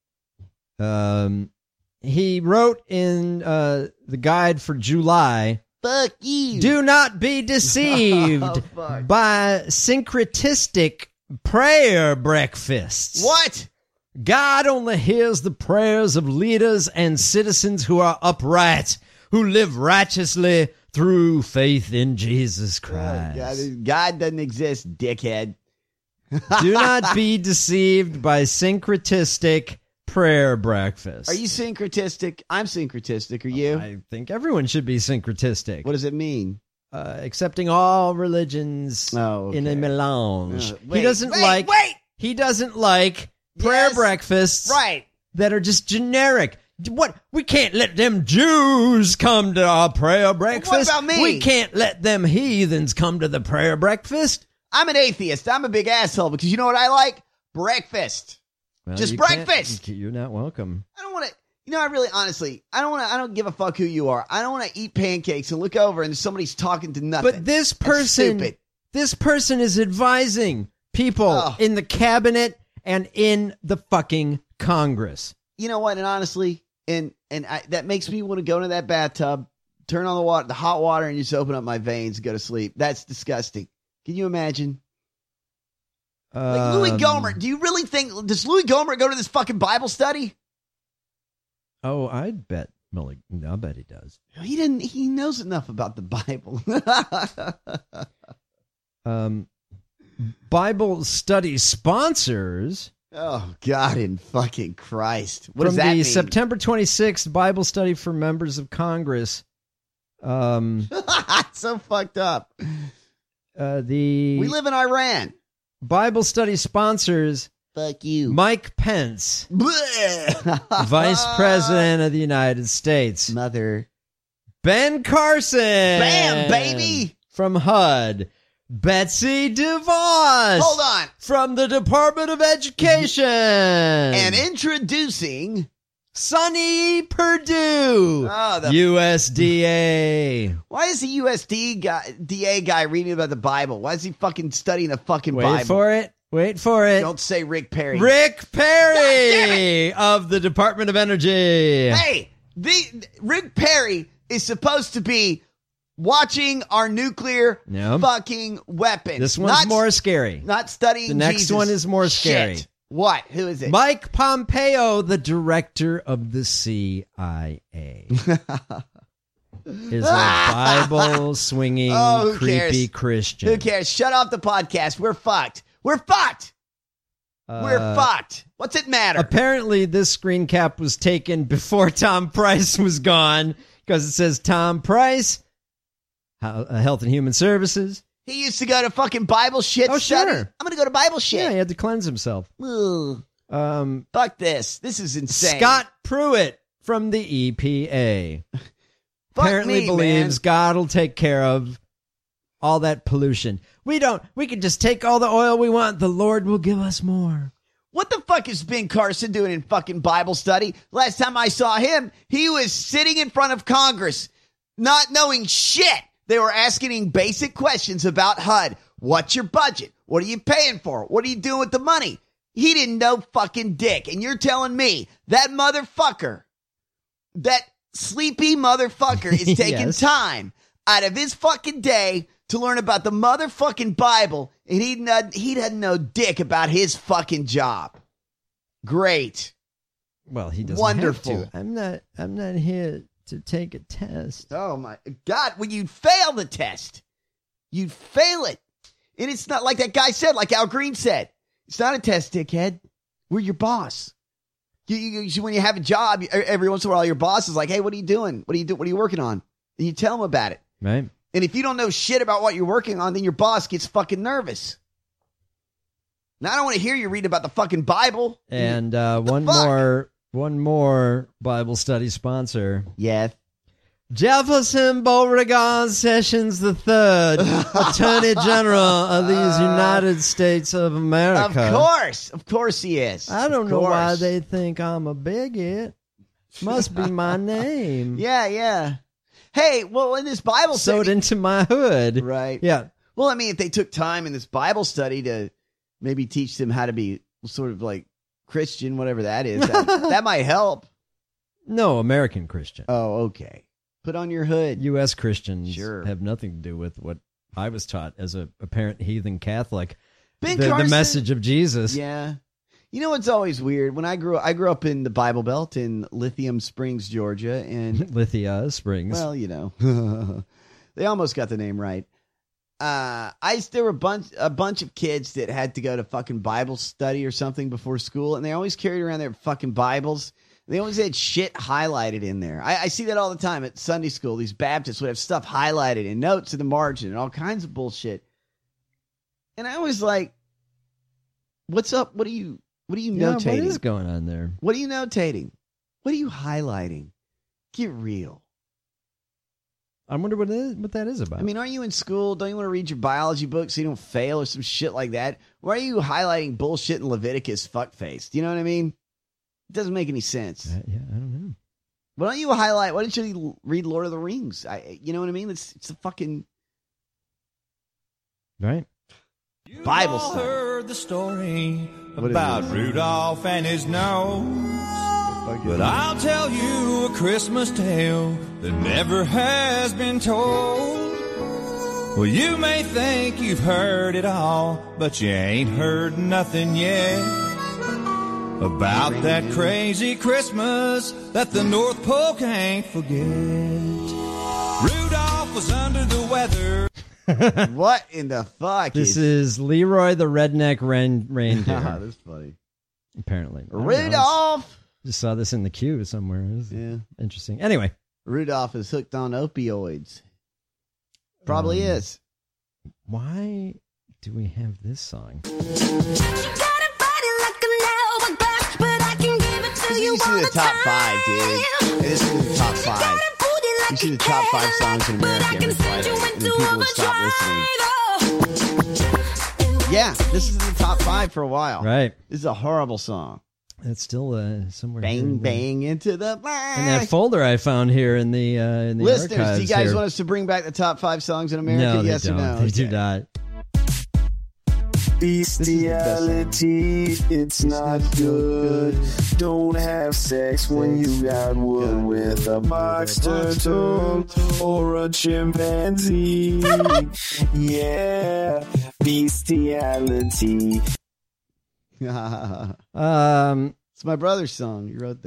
He wrote in the guide for July, fuck you. Do not be deceived by syncretistic prayer breakfasts. What? God only hears the prayers of leaders and citizens who are upright, who live righteously through faith in Jesus Christ. God doesn't exist, dickhead. Do not be deceived by syncretistic prayer breakfast. Are you syncretistic? I'm syncretistic. Are you? I think everyone should be syncretistic. What does it mean? Accepting all religions in a melange. He doesn't like prayer breakfasts that are just generic. What? We can't let them Jews come to our prayer breakfast. What about me? We can't let them heathens come to the prayer breakfast. I'm an atheist. I'm a big asshole because you know what I like? Breakfast. Well, just breakfast. You're not welcome. I don't want to. I really, honestly, I don't give a fuck who you are. I don't want to eat pancakes and look over and somebody's talking to nothing. But this person is advising people in the cabinet and in the fucking Congress. You know what? And honestly, that makes me want to go into that bathtub, turn on the hot water, and just open up my veins and go to sleep. That's disgusting. Can you imagine? Like Louis Gohmert. Do you really think, does Louis Gohmert go to this fucking Bible study? Oh, I'd bet. Well, I bet he does. He knows enough about the Bible. Bible study sponsors. Oh, God in fucking Christ. What does that mean? From the September 26th Bible study for members of Congress. It's so fucked up. We live in Iran. Bible study sponsors. Fuck you. Mike Pence, Vice President of the United States. Mother. Ben Carson. Bam, baby. From HUD. Betsy DeVos. Hold on. From the Department of Education. And introducing Sonny Perdue. USDA. Why is the USDA guy reading about the Bible? Why is he fucking studying the fucking Bible? Wait for it. Don't say Rick Perry. Rick Perry of the Department of Energy. Hey, Rick Perry is supposed to be watching our nuclear fucking weapons. This one's more scary. Not studying The next Jesus. one is more scary. Shit. What? Who is it? Mike Pompeo, the director of the CIA. Is a Bible-swinging, creepy Christian. Who cares? Shut off the podcast. We're fucked. We're fucked. We're fucked. What's it matter? Apparently, this screen cap was taken before Tom Price was gone because it says Tom Price, Health and Human Services. He used to go to fucking Bible shit study. Sure. I'm going to go to Bible shit. Yeah, he had to cleanse himself. Fuck this. This is insane. Scott Pruitt from the EPA. Apparently believes God will take care of all that pollution. We can just take all the oil we want. The Lord will give us more. What the fuck is Ben Carson doing in fucking Bible study? Last time I saw him, he was sitting in front of Congress, not knowing shit. They were asking him basic questions about HUD. What's your budget? What are you paying for? What are you doing with the money? He didn't know fucking dick. And you're telling me that motherfucker, that sleepy motherfucker is taking time out of his fucking day to learn about the motherfucking Bible, and he doesn't know dick about his fucking job. Great. Well, he doesn't Wonderful. have to. I'm not here to take a test. Oh my God, when you fail the test, you fail it. And it's not like that guy said, like Al Green said. It's not a test, dickhead. We're your boss. When you have a job, every once in a while, your boss is like, hey, what are you doing? What are you working on? And you tell him about it. Right. And if you don't know shit about what you're working on, then your boss gets fucking nervous. Now, I don't want to hear you read about the fucking Bible. And one more Bible study sponsor. Yes. Jefferson Beauregard Sessions III, Attorney General of these United States of America. Of course he is. I don't know why they think I'm a bigot. Must be my name. Yeah. Hey, well, in this Bible study, sewed into my hood. Right. Yeah. Well, I mean, if they took time in this Bible study to maybe teach them how to be sort of like Christian, whatever that is, that might help. No, American Christian. Oh, okay. Put on your hood. U.S. Christians have nothing to do with what I was taught as a apparent heathen Catholic. The message of Jesus. Yeah. You know what's always weird? When I grew up in the Bible Belt in Lithium Springs, Georgia, and Lithia Springs. Well, you know, they almost got the name right. There were a bunch of kids that had to go to fucking Bible study or something before school, and they always carried around their fucking Bibles. They always had shit highlighted in there. I see that all the time at Sunday school. These Baptists would have stuff highlighted and notes in the margin and all kinds of bullshit. And I was like, "What's up? What are you notating? What is going on there? What are you notating? What are you highlighting? Get real." I wonder what that is about. I mean, aren't you in school? Don't you want to read your biology book so you don't fail or some shit like that? Why are you highlighting bullshit in Leviticus fuckface? Do you know what I mean? It doesn't make any sense. Yeah, I don't know. Why don't you highlight? Why don't you read Lord of the Rings? You know what I mean? It's a fucking right. Bible You've all study. heard the story about Rudolph and his nose. But I'll tell you a Christmas tale that never has been told. Well, you may think you've heard it all, but you ain't heard nothing yet about that crazy Christmas that the North Pole can't forget. Rudolph was under the weather. What in the fuck? This is Leroy the Redneck Reindeer. That's funny. Apparently. Rudolph! Just saw this in the queue somewhere. Yeah. Interesting. Anyway. Rudolph is hooked on opioids. Probably is. Why do we have this song? It's usually the top 5, dude. It is the top 5. You see the top 5 songs in America every Friday, and then people will stop listening. Yeah, this is in the top 5 for a while. Right. This is a horrible song. It's still somewhere. Bang, bang into the black. And that folder I found here in the listeners, archives do you guys here. want us to bring back the top 5 songs in America? No, yes they don't. or no? They do not. Bestiality, it's not good. Don't have sex when you got wood with a box turtle or a chimpanzee. Yeah, bestiality. It's my brother's song. You wrote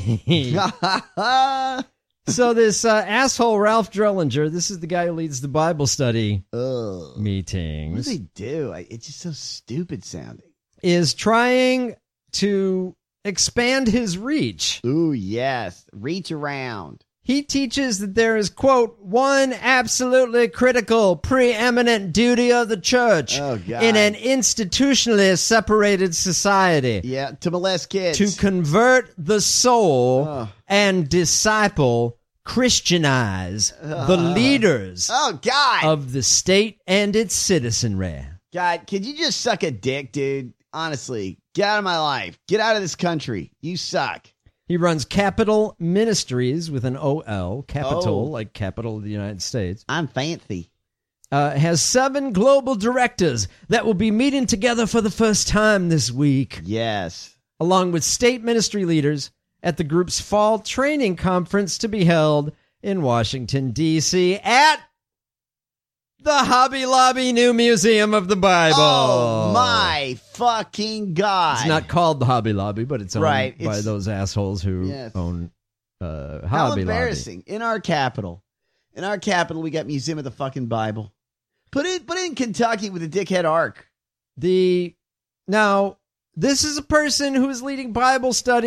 that. So this asshole Ralph Drellinger, this is the guy who leads the Bible study meetings. What do they do? It's just so stupid sounding. Is trying to expand his reach. Ooh, yes. Reach around. He teaches that there is, quote, one absolutely critical, preeminent duty of the church in an institutionally separated society. Yeah, to molest kids. To convert the soul and disciple, Christianize the leaders of the state and its citizenry. God, could you just suck a dick, dude? Honestly, get out of my life. Get out of this country. You suck. He runs Capital Ministries with an O-L, Capital, like capital of the United States. I'm fancy. Has 7 global directors that will be meeting together for the first time this week. Yes. Along with state ministry leaders at the group's fall training conference to be held in Washington, D.C. at the Hobby Lobby New Museum of the Bible. Oh, my fucking God. It's not called the Hobby Lobby, but it's owned by those assholes who own Hobby Lobby. How embarrassing. In our capital, we got Museum of the fucking Bible. Put it in Kentucky with the dickhead ark. Now, this is a person who is leading Bible studies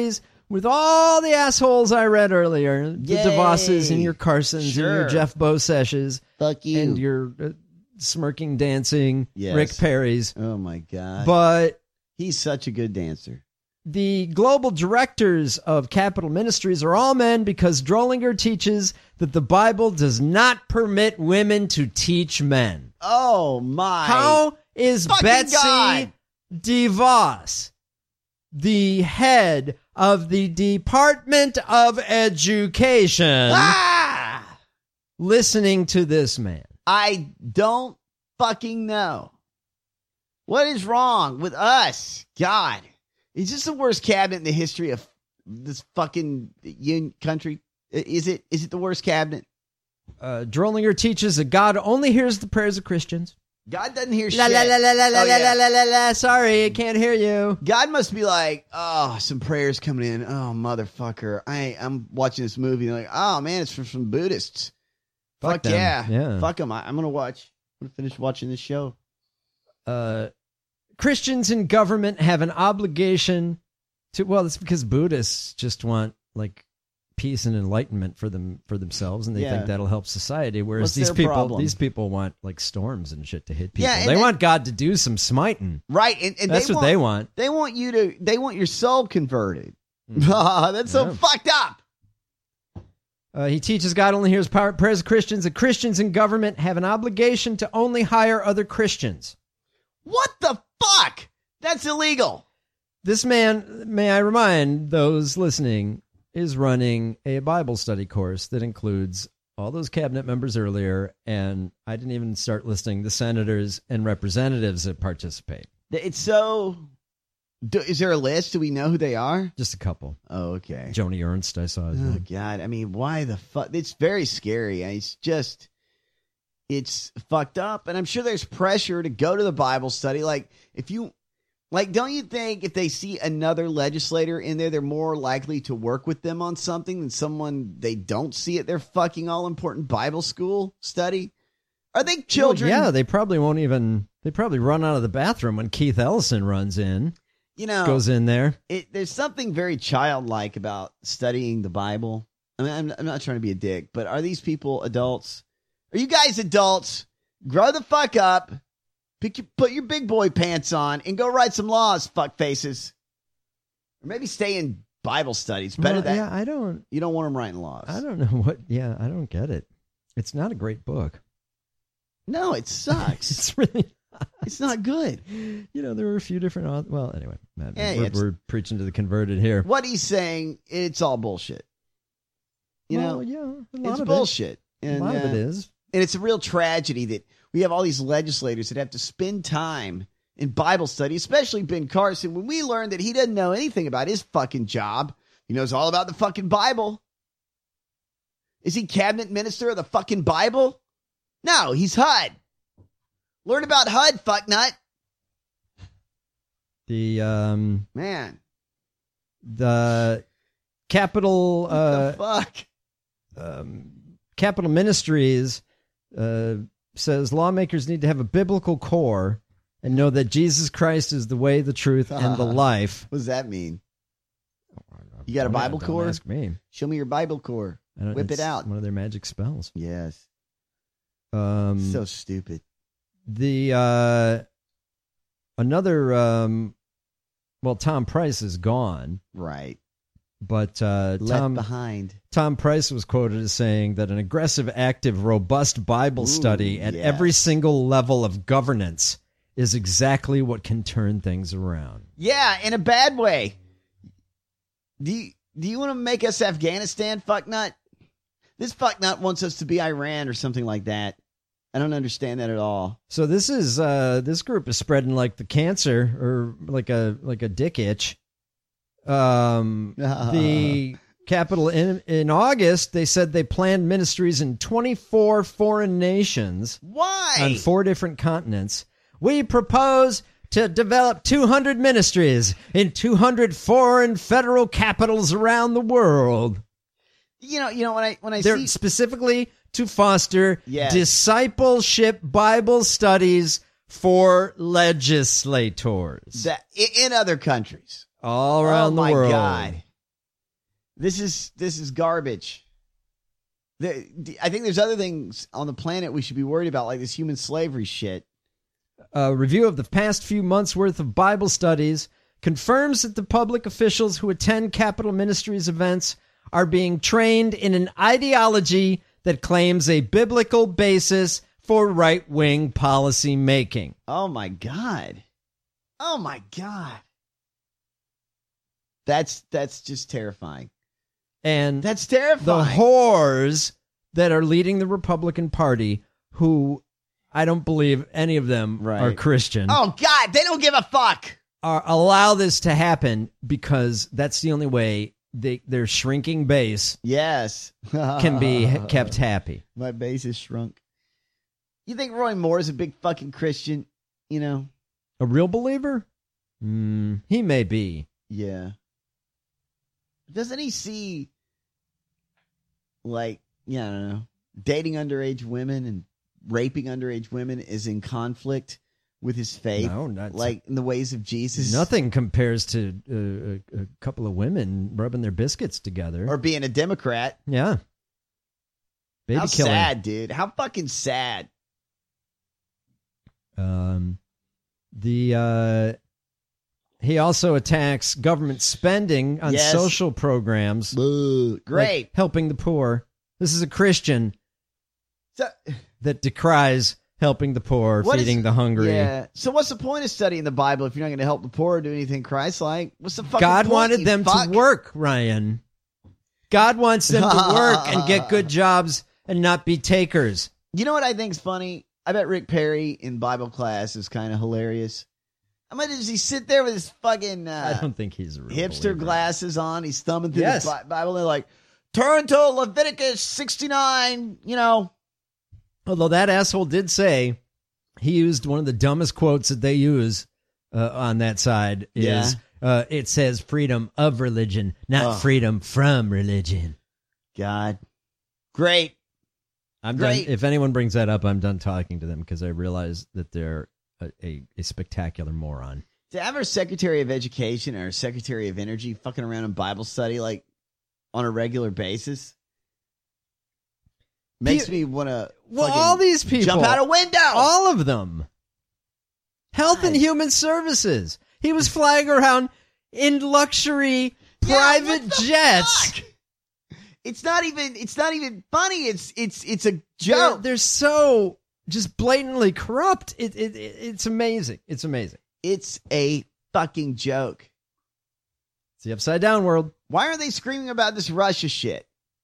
with all the assholes I read earlier, the Yay. DeVosses and your Carsons and your Jeff Bosesches. Fuck you. And your smirking, dancing Yes. Rick Perry's. Oh, my God. But he's such a good dancer. The global directors of Capital Ministries are all men because Drollinger teaches that the Bible does not permit women to teach men. Oh, my. How is fucking Betsy God. DeVos, the head of the Department of Education, listening to this man? I don't fucking know. What is wrong with us? God. Is this the worst cabinet in the history of this fucking country? Is it the worst cabinet? Drollinger teaches that God only hears the prayers of Christians. God doesn't hear La shit. la la la la la Oh, yeah. la la la. Sorry, I can't hear you. God must be like, oh, some prayers coming in. Oh, motherfucker. I'm watching this movie and like, oh, man, it's from some Buddhists. Fuck them. yeah. Yeah. Fuck them. I'm going to finish watching this show. Christians in government have an obligation to, well, it's because Buddhists just want like peace and enlightenment for themselves, and they think that'll help society. Whereas What's their problem? these people want like storms and shit to hit people. Yeah, they want God to do some smiting. Right. And that's what they want. They want your soul converted. That's so fucked up. He teaches God only hears prayers of Christians, and Christians in government have an obligation to only hire other Christians. What the fuck? That's illegal. This man, may I remind those listening, is running a Bible study course that includes all those cabinet members earlier, and I didn't even start listing the senators and representatives that participate. It's so... Is there a list? Do we know who they are? Just a couple. Oh, okay. Joni Ernst, I saw. Oh, God. I mean, why the fuck? It's very scary. It's fucked up. And I'm sure there's pressure to go to the Bible study. Don't you think if they see another legislator in there, they're more likely to work with them on something than someone they don't see at their fucking all-important Bible school study? Are they children? Well, yeah, they probably run out of the bathroom when Keith Ellison runs in. Goes in there. There's something very childlike about studying the Bible. I mean, I'm not trying to be a dick, but are these people adults? Are you guys adults? Grow the fuck up. Put your big boy pants on and go write some laws, fuck faces. Or maybe stay in Bible studies. Better that. Yeah, you don't want them writing laws. I don't know what. Yeah, I don't get it. It's not a great book. No, it sucks. It's really not. It's not good. There were a few different. Well, anyway, we're preaching to the converted here. What he's saying, it's all bullshit. Yeah, it's bullshit. A lot of it is. And it's a real tragedy that we have all these legislators that have to spend time in Bible study, especially Ben Carson, when we learned that he doesn't know anything about his fucking job. He knows all about the fucking Bible. Is he cabinet minister of the fucking Bible? No, he's HUD. Learn about HUD, fucknut. The Capital Capital Ministries says lawmakers need to have a biblical core and know that Jesus Christ is the way, the truth, and the life. What does that mean? You got a Bible core? Don't ask me. Show me your Bible core. Whip it out. One of their magic spells. Yes. So stupid. Tom Price is gone. Right. But left behind. Tom Price was quoted as saying that an aggressive, active, robust Bible study at every single level of governance is exactly what can turn things around. Yeah, in a bad way. Do you want to make us Afghanistan, fucknut? This fucknut wants us to be Iran or something like that. I don't understand that at all. So this group is spreading like the cancer or like a dick itch. The Capitol in August, they said they planned ministries in 24 foreign nations. Why? On 4 different continents. We propose to develop 200 ministries in 200 foreign federal capitals around the world. When I They're see specifically to foster discipleship Bible studies for legislators that in other countries all around the world. Oh my God. This is garbage. I think there's other things on the planet we should be worried about, like this human slavery shit. A review of the past few months' worth of Bible studies confirms that the public officials who attend Capitol Ministries events are being trained in an ideology that claims a biblical basis for right-wing policy making. Oh, my God. Oh, my God. That's just terrifying. And that's terrifying. The whores that are leading the Republican Party, who I don't believe any of them are Christian. Oh, God, they don't give a fuck. Allow this to happen because that's the only way their shrinking base can be kept happy. My base is shrunk. You think Roy Moore is a big fucking Christian? You know? A real believer? He may be. Yeah. Doesn't he see, like, I don't know, dating underage women and raping underage women is in conflict with his faith? No, not like in the ways of Jesus. Nothing compares to a couple of women rubbing their biscuits together. Or being a Democrat. Yeah. Baby How killing. sad, dude. How fucking sad. He also attacks government spending on social programs. Great. Like helping the poor. This is a Christian that decries helping the poor, feeding the hungry. Yeah. So what's the point of studying the Bible if you're not going to help the poor or do anything Christ-like? What's the fucking God point, wanted them to work, Ryan. God wants them to work and get good jobs and not be takers. You know what I think's funny? I bet Rick Perry in Bible class is kind of hilarious. How much does he sit there with his fucking I don't think he's a real hipster believer. glasses on? He's thumbing through the Bible. They're like, turn to Leviticus 69, you know. Although that asshole did say he used one of the dumbest quotes that they use on that side is it says freedom of religion, not freedom from religion. God. Great. I'm done. If anyone brings that up, I'm done talking to them because I realize that they're a spectacular moron. To have our Secretary of Education or Secretary of Energy fucking around in Bible study like on a regular basis makes me want to all these people jump out a window. All of them. Health and Human Services. He was flying around in luxury private jets. Fuck? It's not even funny. It's a joke. They're so just blatantly corrupt. It's amazing. It's amazing. It's a fucking joke. It's the upside down world. Why are they screaming about this Russia shit?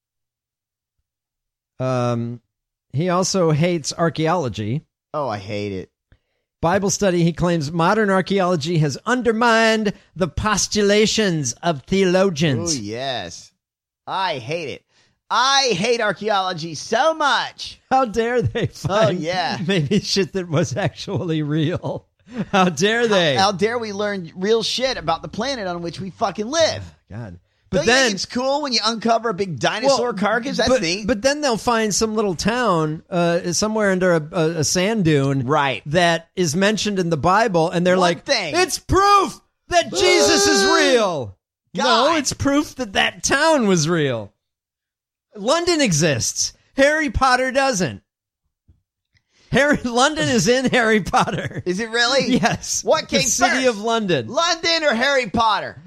He also hates archaeology. Oh, I hate it. Bible study, he claims modern archaeology has undermined the postulations of theologians. Oh, yes. I hate it. I hate archaeology so much. How dare they find yeah. maybe shit that was actually real? How dare they? How dare we learn real shit about the planet on which we fucking live? God. But then think it's cool when you uncover a big dinosaur carcass. That's neat. But then they'll find some little town somewhere under a sand dune, right? That is mentioned in the Bible, and they're it's proof that Jesus is real. God. No, it's proof that town was real. London exists. Harry Potter doesn't. London is in Harry Potter. Is it really? Yes. What came first? The city of London. London or Harry Potter?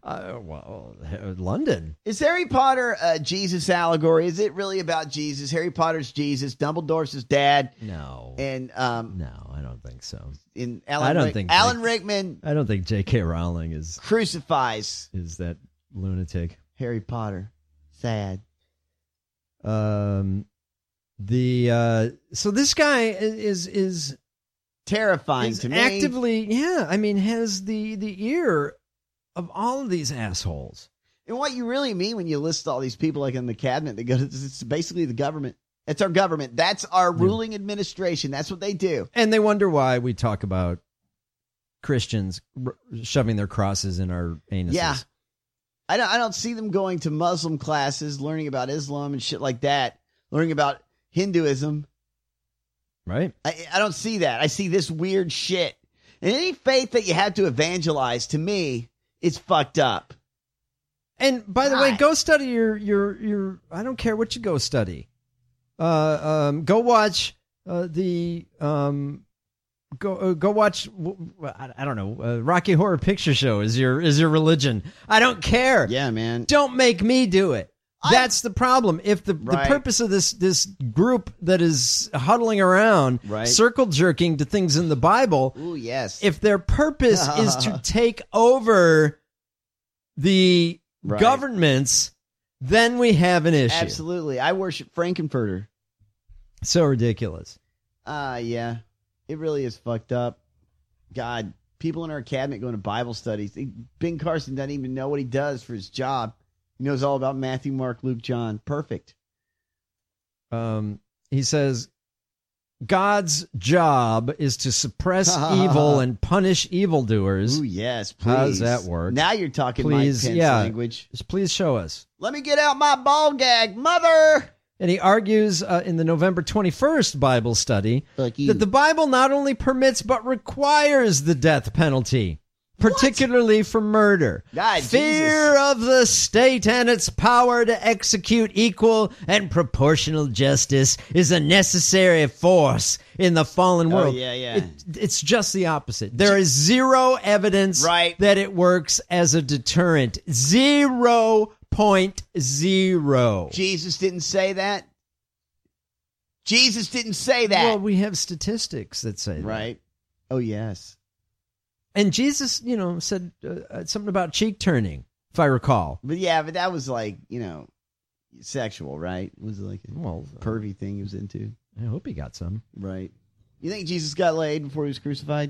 London. Is Harry Potter a Jesus allegory? Is it really about Jesus? Harry Potter's Jesus. Dumbledore's his dad. No. And no, I don't think so. Alan Rickman. I don't think J.K. Rowling is crucifies that lunatic. Harry Potter. Sad. So this guy is terrifying to me. Actively, has the ear of all of these assholes. And what you really mean when you list all these people like in the cabinet, they go, it's basically the government. It's our government. That's our ruling administration. That's what they do. And they wonder why we talk about Christians shoving their crosses in our anuses. Yeah. I don't see them going to Muslim classes, learning about Islam and shit like that, learning about Hinduism. Right. I don't see that. I see this weird shit. And any faith that you had to evangelize, to me, it's fucked up. And by the way, go study your. I don't care what you go study. Go watch Go watch. I don't know. Rocky Horror Picture Show is your religion. I don't care. Yeah, man. Don't make me do it. That's the problem. If the purpose of this group that is huddling around, circle jerking to things in the Bible, ooh, yes. If their purpose is to take over the governments, then we have an issue. Absolutely. I worship Frankenfurter. So ridiculous. Yeah. It really is fucked up. God, people in our cabinet going to Bible studies. Ben Carson doesn't even know what he does for his job. He knows all about Matthew, Mark, Luke, John. Perfect. He says, God's job is to suppress evil and punish evildoers. Ooh, yes, please. How does that work? Now you're talking please, Mike Pence language. Please show us. Let me get out my ball gag, mother. And he argues in the November 21st Bible study that the Bible not only permits but requires the death penalty, particularly for murder. God, fear Jesus. Of the state and its power to execute equal and proportional justice is a necessary force in the fallen world. It's just the opposite. There is zero evidence that it works as a deterrent. 0.0. Jesus didn't say that. Jesus didn't say that. Well, we have statistics that say that. Right. Oh, yes. And Jesus, said something about cheek turning, if I recall. But that was like, sexual, right? Was it like a pervy thing he was into? I hope he got some. Right. You think Jesus got laid before he was crucified?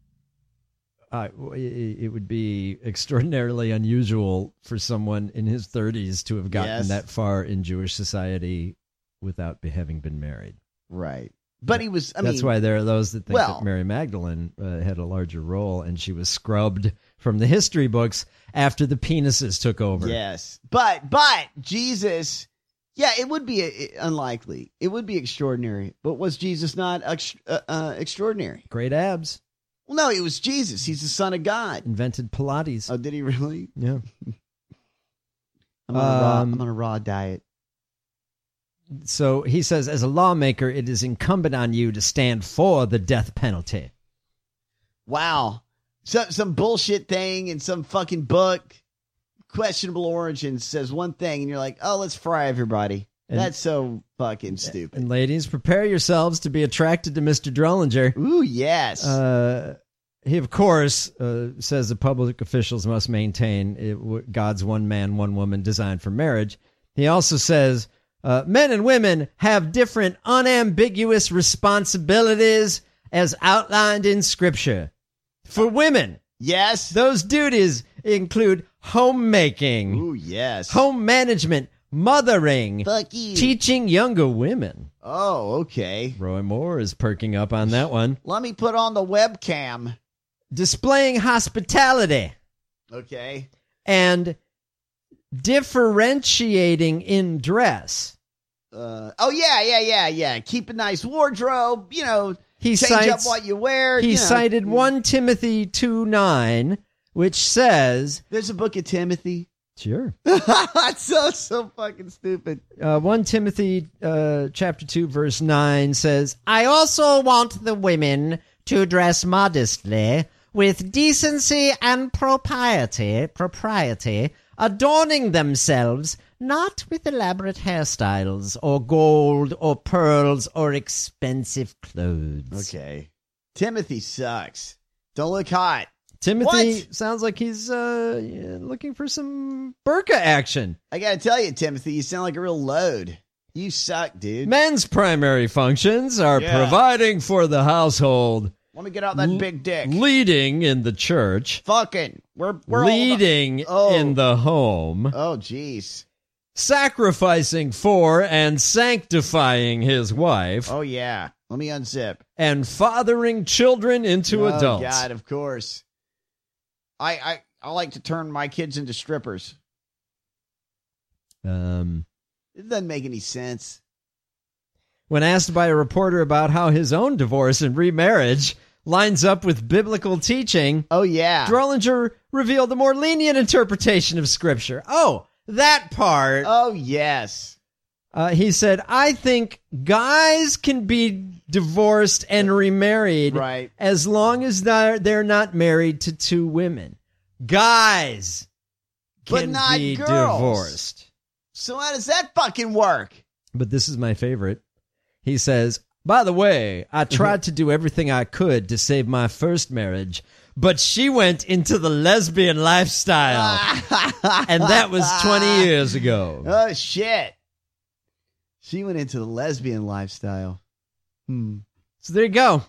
It would be extraordinarily unusual for someone in his 30s to have gotten that far in Jewish society without having been married. Right. But he was, that's why there are those that think that Mary Magdalene had a larger role and she was scrubbed from the history books after the penises took over. Yes. But Jesus, it would be unlikely. It would be extraordinary. But was Jesus not extraordinary? Great abs. Well, no, it was Jesus. He's the Son of God. Invented Pilates. Oh, did he really? Yeah. I'm on a raw diet. So he says, as a lawmaker, it is incumbent on you to stand for the death penalty. Wow. Some bullshit thing in some fucking book, questionable origin, says one thing, and you're like, oh, let's fry everybody. That's so fucking stupid. And ladies, prepare yourselves to be attracted to Mr. Drollinger. Ooh, yes. He, of course, says the public officials must maintain God's one man, one woman design for marriage. He also says men and women have different unambiguous responsibilities as outlined in Scripture. For women, yes, those duties include homemaking. Ooh, yes. Home management, mothering, teaching younger women. Oh, okay. Roy Moore is perking up on that one. Let me put on the webcam. Displaying hospitality. Okay. And differentiating in dress. Keep a nice wardrobe, he change cites, up what you wear. He cited 1 Timothy 2:9, which says... There's a book of Timothy. Sure. That's so fucking stupid. 1 Timothy chapter 2 verse 9 says, I also want the women to dress modestly with decency and propriety, adorning themselves not with elaborate hairstyles or gold or pearls or expensive clothes. Okay. Timothy sucks. Don't look hot. Timothy sounds like he's looking for some burqa action. I gotta tell you, Timothy, you sound like a real load. You suck, dude. Men's primary functions are providing for the household. Let me get out that big dick. Leading in the church. Fucking. We're leading in the home. Oh, jeez. Sacrificing for and sanctifying his wife. Oh, yeah. Let me unzip. And fathering children into adults. Oh, God, of course. I like to turn my kids into strippers. It doesn't make any sense. When asked by a reporter about how his own divorce and remarriage lines up with biblical teaching, oh yeah, Drollinger revealed a more lenient interpretation of Scripture. Oh, that part. Oh, yes. He said, I think guys can be divorced and remarried right, as long as they're not married to two women. Guys but can not be girls. divorced. So how does that fucking work? But this is my favorite. He says, by the way, I tried to do everything I could to save my first marriage, but she went into the lesbian lifestyle. And that was 20 years ago. Oh, shit. She went into the lesbian lifestyle. So there you go.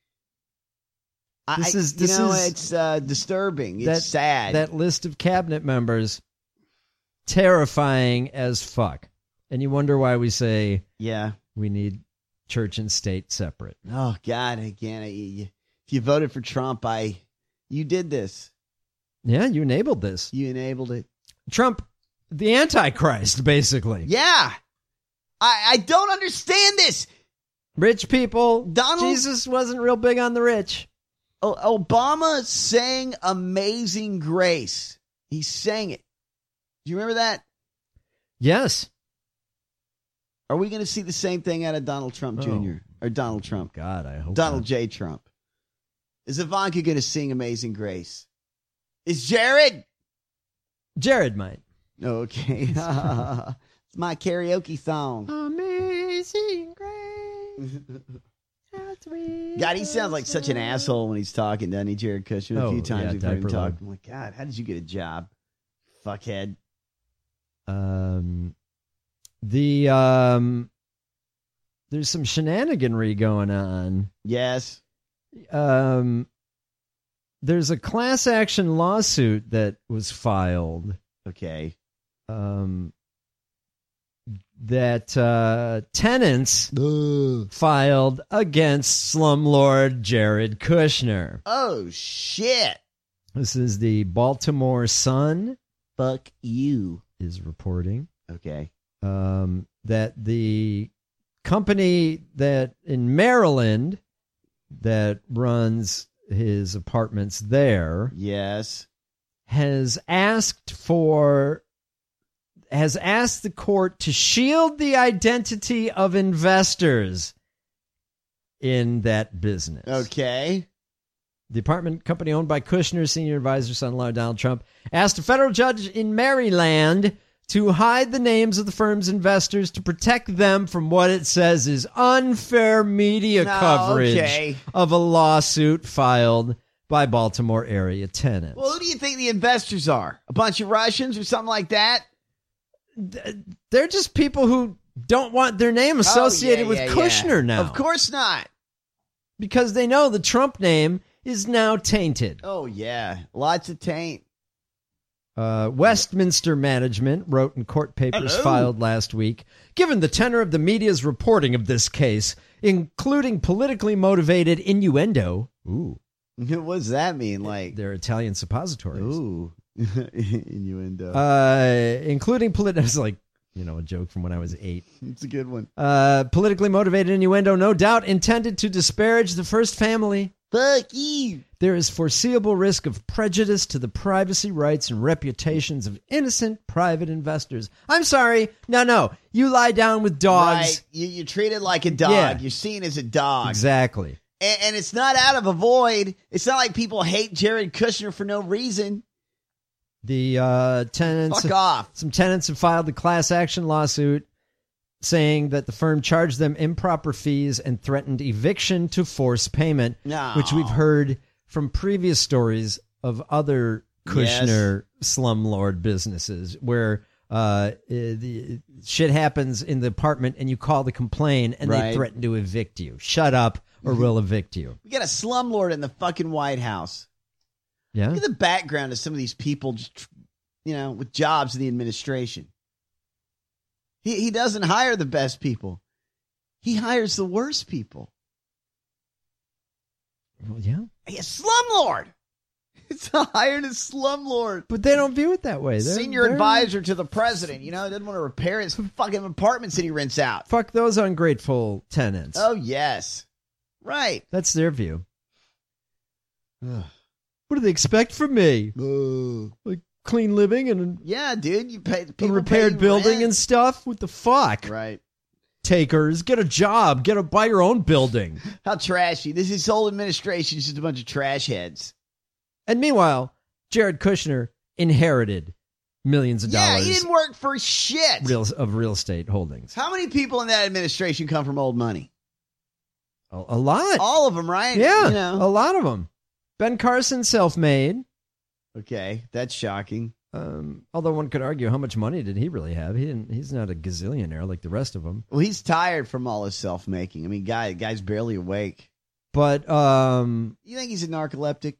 It's disturbing. It's sad. That list of cabinet members, terrifying as fuck. And you wonder why we say, yeah, we need church and state separate. Oh, God, again, if you voted for Trump, you did this. Yeah, you enabled this. You enabled it. Trump, the Antichrist, basically. Yeah. I don't understand this. Rich people. Jesus wasn't real big on the rich. Obama sang Amazing Grace. He sang it. Do you remember that? Yes. Are we going to see the same thing out of Donald Trump Jr. or Donald Trump? God, I hope Donald not. J. Trump. Is Ivanka going to sing Amazing Grace? Is Jared? Jared might. Okay. It's my karaoke song. Amazing Grace. God, he sounds like such an asshole when he's talking, doesn't he, Jared Kushner? A few times we've heard him talk. I'm like, God, how did you get a job? Fuckhead. There's some shenaniganry going on. Yes. There's a class action lawsuit that was filed. Okay. That tenants filed against slumlord Jared Kushner. Oh, shit. This is the Baltimore Sun. Fuck you. Is reporting. Okay. That the company that in Maryland that runs his apartments there. Yes. Has asked the court to shield the identity of investors in that business. Okay. The apartment company owned by Kushner's senior advisor, son-in-law Donald Trump, asked a federal judge in Maryland to hide the names of the firm's investors to protect them from what it says is unfair media coverage of a lawsuit filed by Baltimore area tenants. Well, who do you think the investors are? A bunch of Russians or something like that? They're just people who don't want their name associated with Kushner now. Of course not. Because they know the Trump name is now tainted. Oh, yeah. Lots of taint. Westminster Management wrote in court papers filed last week, given the tenor of the media's reporting of this case, including politically motivated innuendo. Ooh. What does that mean? Like they're Italian suppositories. Ooh. Innuendo. Including political. It's like, a joke from when I was 8. It's a good one. Politically motivated innuendo, no doubt intended to disparage the first family. Fuck you. There is foreseeable risk of prejudice to the privacy rights and reputations of innocent private investors. I'm sorry. No. You lie down with dogs. Right. You're treated like a dog. Yeah. You're seen as a dog. Exactly. And it's not out of a void. It's not like people hate Jared Kushner for no reason. The tenants. Fuck off. Some tenants have filed a class action lawsuit saying that the firm charged them improper fees and threatened eviction to force payment, which we've heard from previous stories of other Kushner slumlord businesses where the shit happens in the apartment and you call to complain and they threaten to evict you. Shut up or we'll evict you. We got a slumlord in the fucking White House. Yeah. Look at the background of some of these people, just, with jobs in the administration. He doesn't hire the best people. He hires the worst people. Well, yeah. A slumlord. It's hired a slumlord. But they don't view it that way. Senior advisor to the president. He doesn't want to repair his fucking apartments that he rents out. Fuck those ungrateful tenants. Oh, yes. Right. That's their view. What do they expect from me? Like clean living and yeah, dude, you pay a repaired building rent and stuff. What the fuck? Right. Takers, get a job. Buy your own building. How trashy. This whole administration is just a bunch of trash heads. And meanwhile, Jared Kushner inherited millions of dollars. Yeah, he didn't work for shit. Of real estate holdings. How many people in that administration come from old money? A lot. All of them, right? Yeah, You know. a lot of them. Ben Carson, self-made. Okay, that's shocking. Although one could argue, how much money did he really have? He's not a gazillionaire like the rest of them. Well, he's tired from all his self-making. I mean, guy's barely awake. But you think he's a narcoleptic?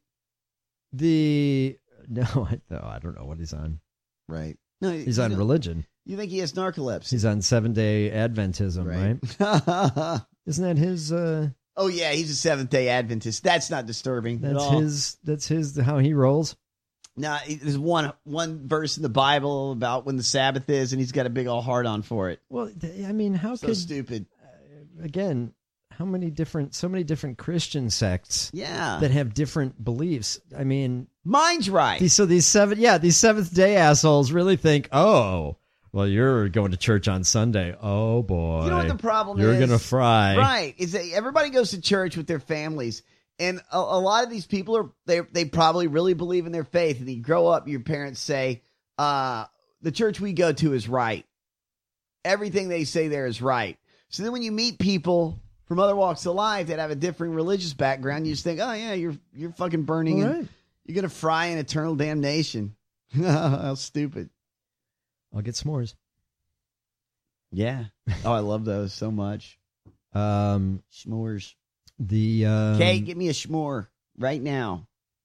No, I don't know what he's on. Right. No, he's on religion. You think he has narcolepsy? He's on 7-day Adventism, right? Isn't that his? Oh yeah, he's a Seventh-day Adventist. That's not disturbing. That's at all. That's his. How he rolls. No, there's one verse in the Bible about when the Sabbath is, and he's got a big old heart on for it. Well, I mean, how so could stupid? Again, so many different Christian sects, that have different beliefs. I mean, mine's right. These Seventh-day assholes really think, oh, well, you're going to church on Sunday. Oh boy, you know what the problem you're is? You're gonna fry, right? Is that everybody goes to church with their families. And a lot of these people they probably really believe in their faith. And you grow up, your parents say, the church we go to is right. Everything they say there is right. So then when you meet people from other walks of life that have a different religious background, you just think, oh yeah, you're fucking burning. All right. You're going to fry in eternal damnation. How stupid. I'll get s'mores. Yeah. Oh, I love those so much. S'mores. Kate, give me a s'more right now.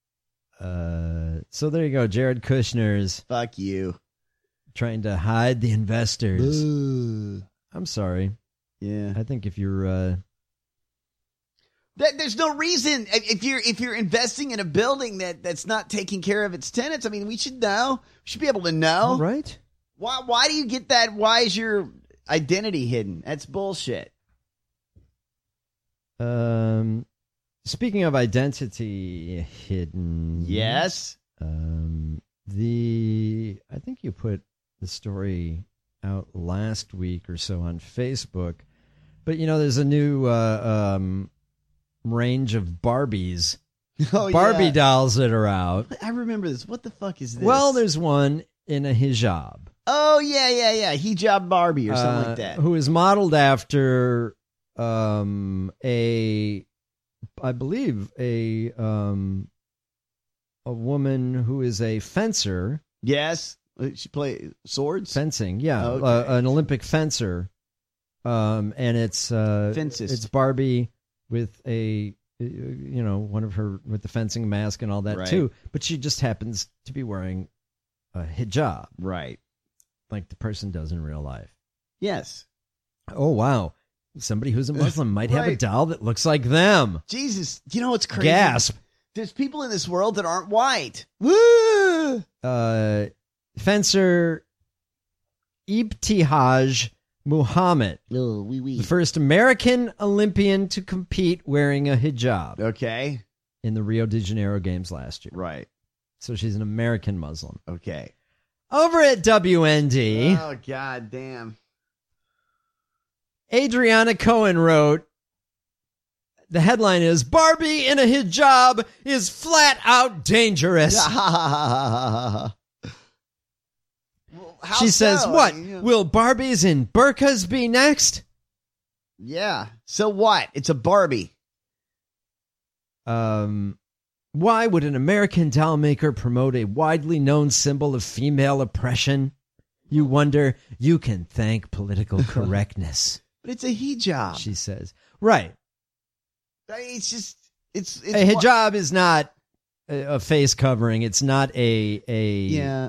So there you go. Jared Kushner's fuck you, trying to hide the investors. Ugh. I'm sorry. Yeah, I think if you're there's no reason if you're investing in a building that's not taking care of its tenants. I mean, we should know. We should be able to know, right? Why do you get that? Why is your identity hidden? That's bullshit. Speaking of identity hidden, yes. I think you put the story out last week or so on Facebook, but there's a new range of Barbies, Barbie dolls that are out. I remember this. What the fuck is this? Well, there's one in a hijab. Oh yeah, hijab Barbie or something like that. Who is modeled after I believe a woman who is a fencer. Yes, she plays swords, fencing. Yeah, okay. An Olympic fencer. And it's fences. It's Barbie with a one of her with the fencing mask and all that right. too. But she just happens to be wearing a hijab, right, like the person does in real life. Yes. Oh wow. Somebody who's a Muslim might have a doll that looks like them. Jesus, you know what's crazy? Gasp. There's people in this world that aren't white. Woo! Fencer Ibtihaj Muhammad, the first American Olympian to compete wearing a hijab. Okay. In the Rio de Janeiro Games last year. Right. So she's an American Muslim. Okay. Over at WND. Oh, God damn. Adriana Cohen wrote, the headline is, Barbie in a hijab is flat out dangerous. She says, what? Will Barbies in burqas be next? Yeah. So what? It's a Barbie. Why would an American doll maker promote a widely known symbol of female oppression? You wonder. You can thank political correctness. But it's a hijab. She says. Right. It's just, it's a hijab is not a face covering. It's not yeah.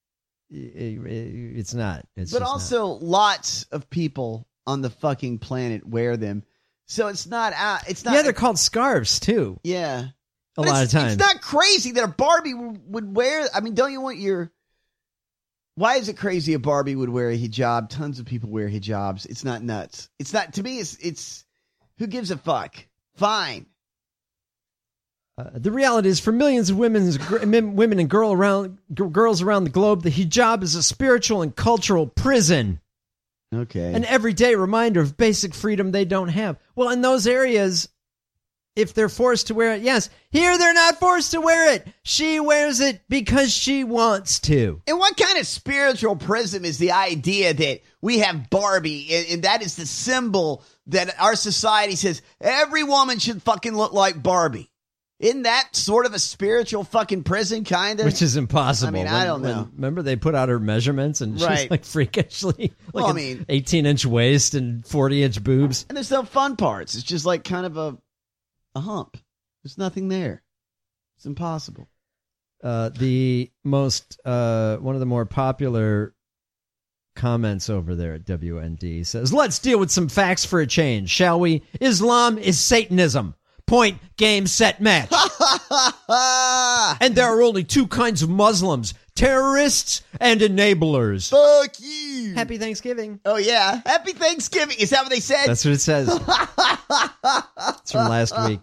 It's not. But also, lots of people on the fucking planet wear them, so it's not. It's not. Yeah, they're called scarves too. Yeah, a lot of times. It's not crazy that a Barbie would wear. I mean, don't you want your? Why is it crazy a Barbie would wear a hijab? Tons of people wear hijabs. It's not nuts. It's not, to me, it's who gives a fuck? Fine. The reality is, for millions of women and girls around the globe, the hijab is a spiritual and cultural prison. Okay. An everyday reminder of basic freedom they don't have. Well, in those areas, if they're forced to wear it, yes. Here, they're not forced to wear it. She wears it because she wants to. And what kind of spiritual prism is the idea that we have Barbie, and that is the symbol that our society says every woman should fucking look like Barbie? Isn't that sort of a spiritual fucking prison, kind of? Which is impossible. I mean, I don't know. Remember, they put out her measurements, and she's Right. like freakishly, like Well, I an mean- 18-inch waist and 40-inch boobs. And there's no fun parts. It's just like kind of a hump. There's nothing there. It's impossible. The most one of the more popular comments over there at WND says, "Let's deal with some facts for a change, shall we? Islam is Satanism. Point, game, set, match. And there are only two kinds of Muslims: terrorists and enablers." Fuck you. Happy Thanksgiving. Oh, yeah. Happy Thanksgiving. Is that what they said? That's what it says. It's from last week.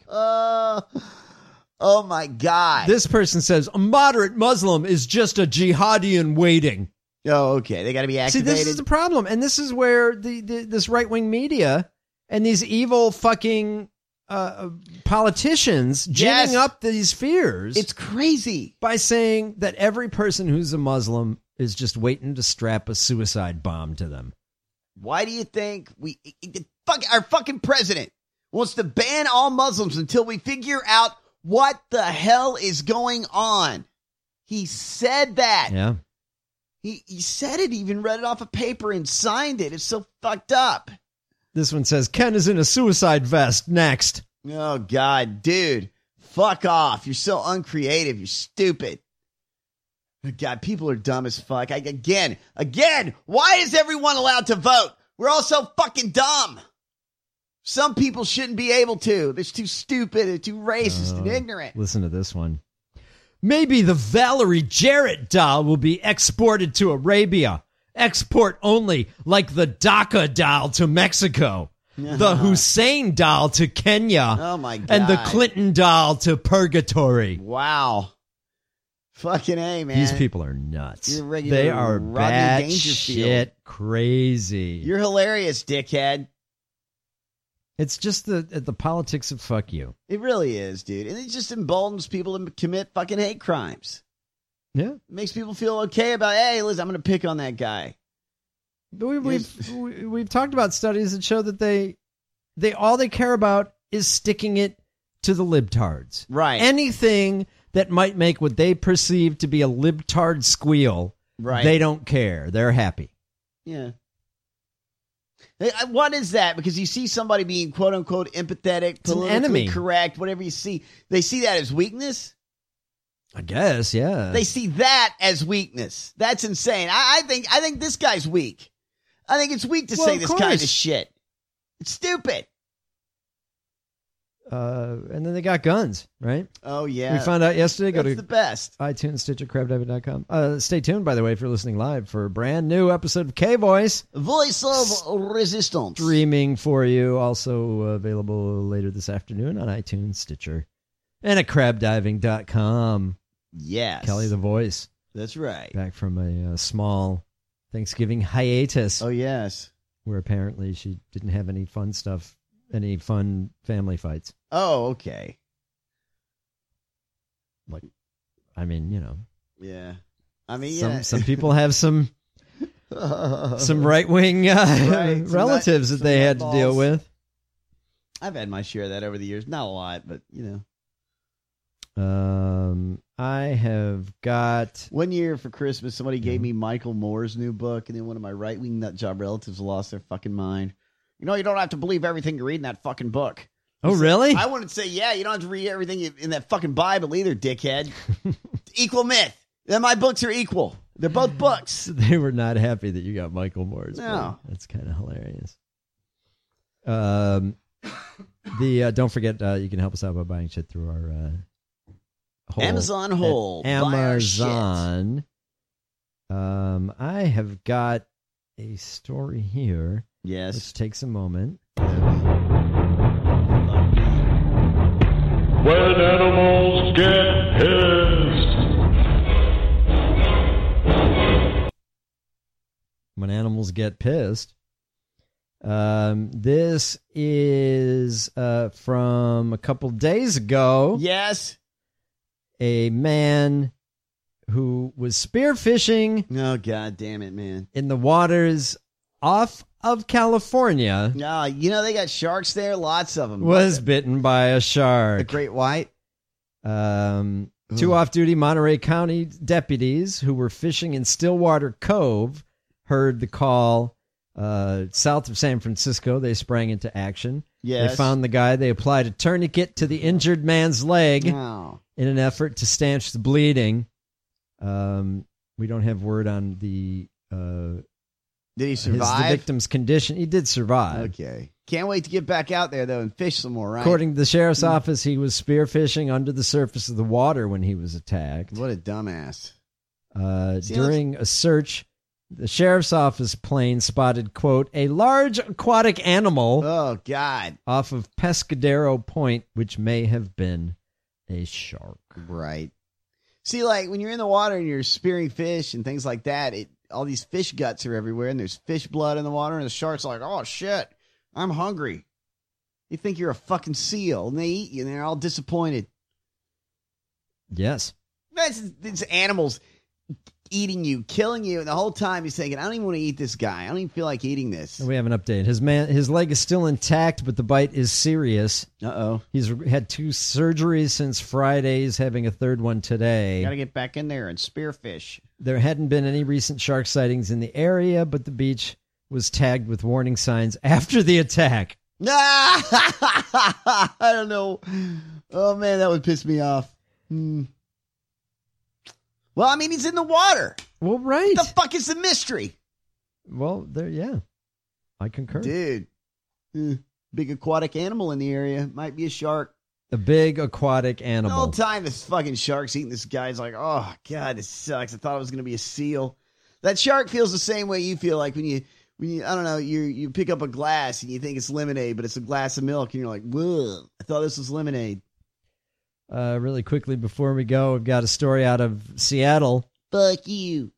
Oh, my God. This person says, "A moderate Muslim is just a jihadi in waiting." Oh, okay. They got to be See, activated. this is the problem. And this is where this right-wing media and these evil fucking politicians ginning up these fears. It's crazy. By saying that every person who's a Muslim is just waiting to strap a suicide bomb to them. Why do you think our fucking president wants to ban all Muslims until we figure out what the hell is going on? He said that. Yeah. He said it, even read it off a paper and signed it. It's so fucked up. This one says, "Ken is in a suicide vest. Next." Oh, God, dude. Fuck off. You're so uncreative. You're stupid. God, people are dumb as fuck. Again, why is everyone allowed to vote? We're all so fucking dumb. Some people shouldn't be able to. They're too stupid. They're too racist and ignorant. Listen to this one. "Maybe the Valerie Jarrett doll will be exported to Arabia. Export only, like the DACA doll to Mexico. The Hussein doll to Kenya. Oh, my God. And the Clinton doll to purgatory." Wow. Fucking A, man. These people are nuts. You're a regular They are Rodney bad Dangerfield. shit crazy. You're hilarious, dickhead. It's just the politics of fuck you. It really is, dude. And it just emboldens people to commit fucking hate crimes. Yeah. It makes people feel okay about, hey, listen, I'm going to pick on that guy. But we've talked about studies that show that they all they care about is sticking it to the libtards. Right. Anything that might make what they perceive to be a libtard squeal, right, they don't care. They're happy. Yeah. What is that? Because you see somebody being quote unquote empathetic, politically enemy. correct, whatever you see, they see that as weakness. I guess, yeah. They see that as weakness. That's insane. I think this guy's weak. I think it's weak to say this kind of shit. It's stupid. And then they got guns, right? Oh, yeah. We found out yesterday. Go That's to the best. iTunes, Stitcher, CrabDiving.com. Stay tuned, by the way, if you're listening live for a brand new episode of K-Voice. Voice of Resistance. Streaming for you. Also available later this afternoon on iTunes, Stitcher, and at CrabDiving.com. Yes. Kelly the Voice. That's right. Back from a small Thanksgiving hiatus. Oh, yes. Where apparently she didn't have any fun stuff, any fun family fights. Oh, okay. Like, I mean, you know. Yeah. I mean, yeah. Some people have some right-wing relatives that they had to deal with. I've had my share of that over the years. Not a lot, but, you know. I have got... One year for Christmas, somebody gave me Michael Moore's new book, and then one of my right-wing nutjob relatives lost their fucking mind. You know, you don't have to believe everything you read in that fucking book. Oh, really? I wouldn't say, yeah, you don't have to read everything in that fucking Bible either, dickhead. Equal myth. Then my books are equal. They're both books. They were not happy that you got Michael Moore's No. book. That's kind of hilarious. Don't forget, you can help us out by buying shit through our... Amazon Whole. Amazon. I have got a story here. Yes. Which takes a moment. When animals animals get pissed. This is from a couple days ago. Yes. A man who was spearfishing. Oh, God damn it, man. In the waters off of California. No, you know they got sharks there, lots of them. Was bitten by a shark. A great white. Two off-duty Monterey County deputies who were fishing in Stillwater Cove heard the call south of San Francisco. They sprang into action. Yes. They found the guy. They applied a tourniquet to the injured man's leg in an effort to stanch the bleeding. We don't have word on the... Did he survive? The victim's condition. He did survive. Okay. Can't wait to get back out there, though, and fish some more, right? According to the sheriff's office, he was spearfishing under the surface of the water when he was attacked. What a dumbass. During a search, the sheriff's office plane spotted, quote, a large aquatic animal. Oh, God. Off of Pescadero Point, which may have been a shark. Right. See, like, when you're in the water and you're spearing fish and things like that, all these fish guts are everywhere, and there's fish blood in the water, and the shark's like, oh, shit, I'm hungry. You think you're a fucking seal, and they eat you, and they're all disappointed. Yes. It's animals eating you, killing you, and the whole time he's thinking, I don't even want to eat this guy. I don't even feel like eating this. We have an update. His leg is still intact, but the bite is serious. Uh-oh. He's had 2 surgeries since Friday. He's having a third one today. Got to get back in there and spearfish. There hadn't been any recent shark sightings in the area, but the beach was tagged with warning signs after the attack. I don't know. Oh, man, that would piss me off. Well, I mean, he's in the water. Well, right. What the fuck is the mystery? Well, yeah. I concur. Dude. Big aquatic animal in the area. Might be a shark. A big aquatic animal. The whole time this fucking shark's eating this guy's like, oh, God, this sucks. I thought it was going to be a seal. That shark feels the same way you feel like when you I don't know, you pick up a glass and you think it's lemonade, but it's a glass of milk, and you're like, whoa, I thought this was lemonade. Really quickly before we go, we've got a story out of Seattle. Fuck you.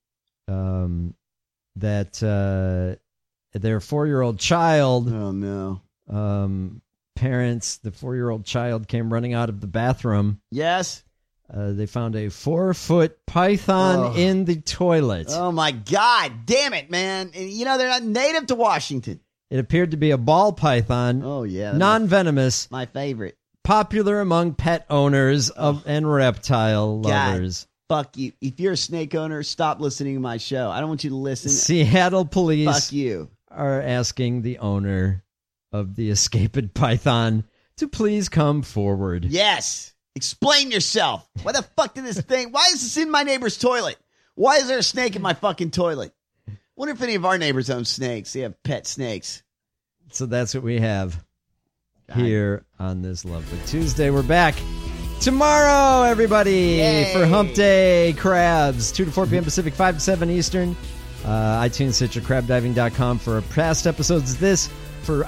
That their 4-year-old child. Oh, no. Parents, the 4-year-old child came running out of the bathroom. Yes. They found a 4-foot python in the toilet. Oh, my God. Damn it, man. You know, they're not native to Washington. It appeared to be a ball python. Oh, yeah. Non-venomous. My favorite. Popular among pet owners and reptile lovers. God, fuck you. If you're a snake owner, stop listening to my show. I don't want you to listen. Seattle police fuck you. Are asking the owner of the escaped python to please come forward. Yes. Explain yourself. Why the fuck did this thing? Why is this in my neighbor's toilet? Why is there a snake in my fucking toilet? Wonder if any of our neighbors own snakes. They have pet snakes. So that's what we have here on this lovely Tuesday. We're back tomorrow, everybody. Yay. For Hump Day Crabs, 2 to 4 p.m. Pacific, 5 to 7 Eastern. iTunes, Stitcher, crabdiving.com for past episodes. This for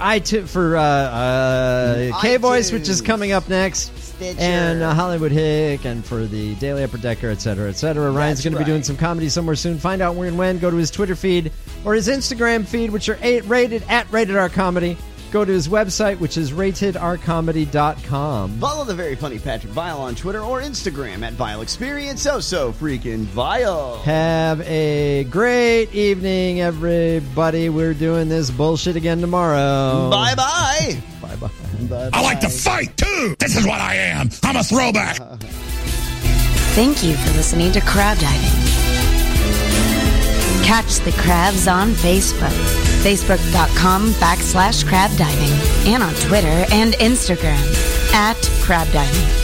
K-Voice, which is coming up next. Stitcher. And Hollywood Hick, and for the Daily Upper Decker, etc., etc. Ryan's going to be doing some comedy somewhere soon. Find out where and when. Go to his Twitter feed or his Instagram feed, which are rated at Rated R Comedy. Go to his website, which is ratedrcomedy.com. Follow the very funny Patrick Vile on Twitter or Instagram at Vile Experience. So freaking Vile. Have a great evening, everybody. We're doing this bullshit again tomorrow. Bye-bye. Bye-bye. Bye-bye. I like to fight, too. This is what I am. I'm a throwback. Thank you for listening to Crab Diving. Catch the crabs on Facebook. Facebook.com/crabdiving and on Twitter and Instagram @crabdiving.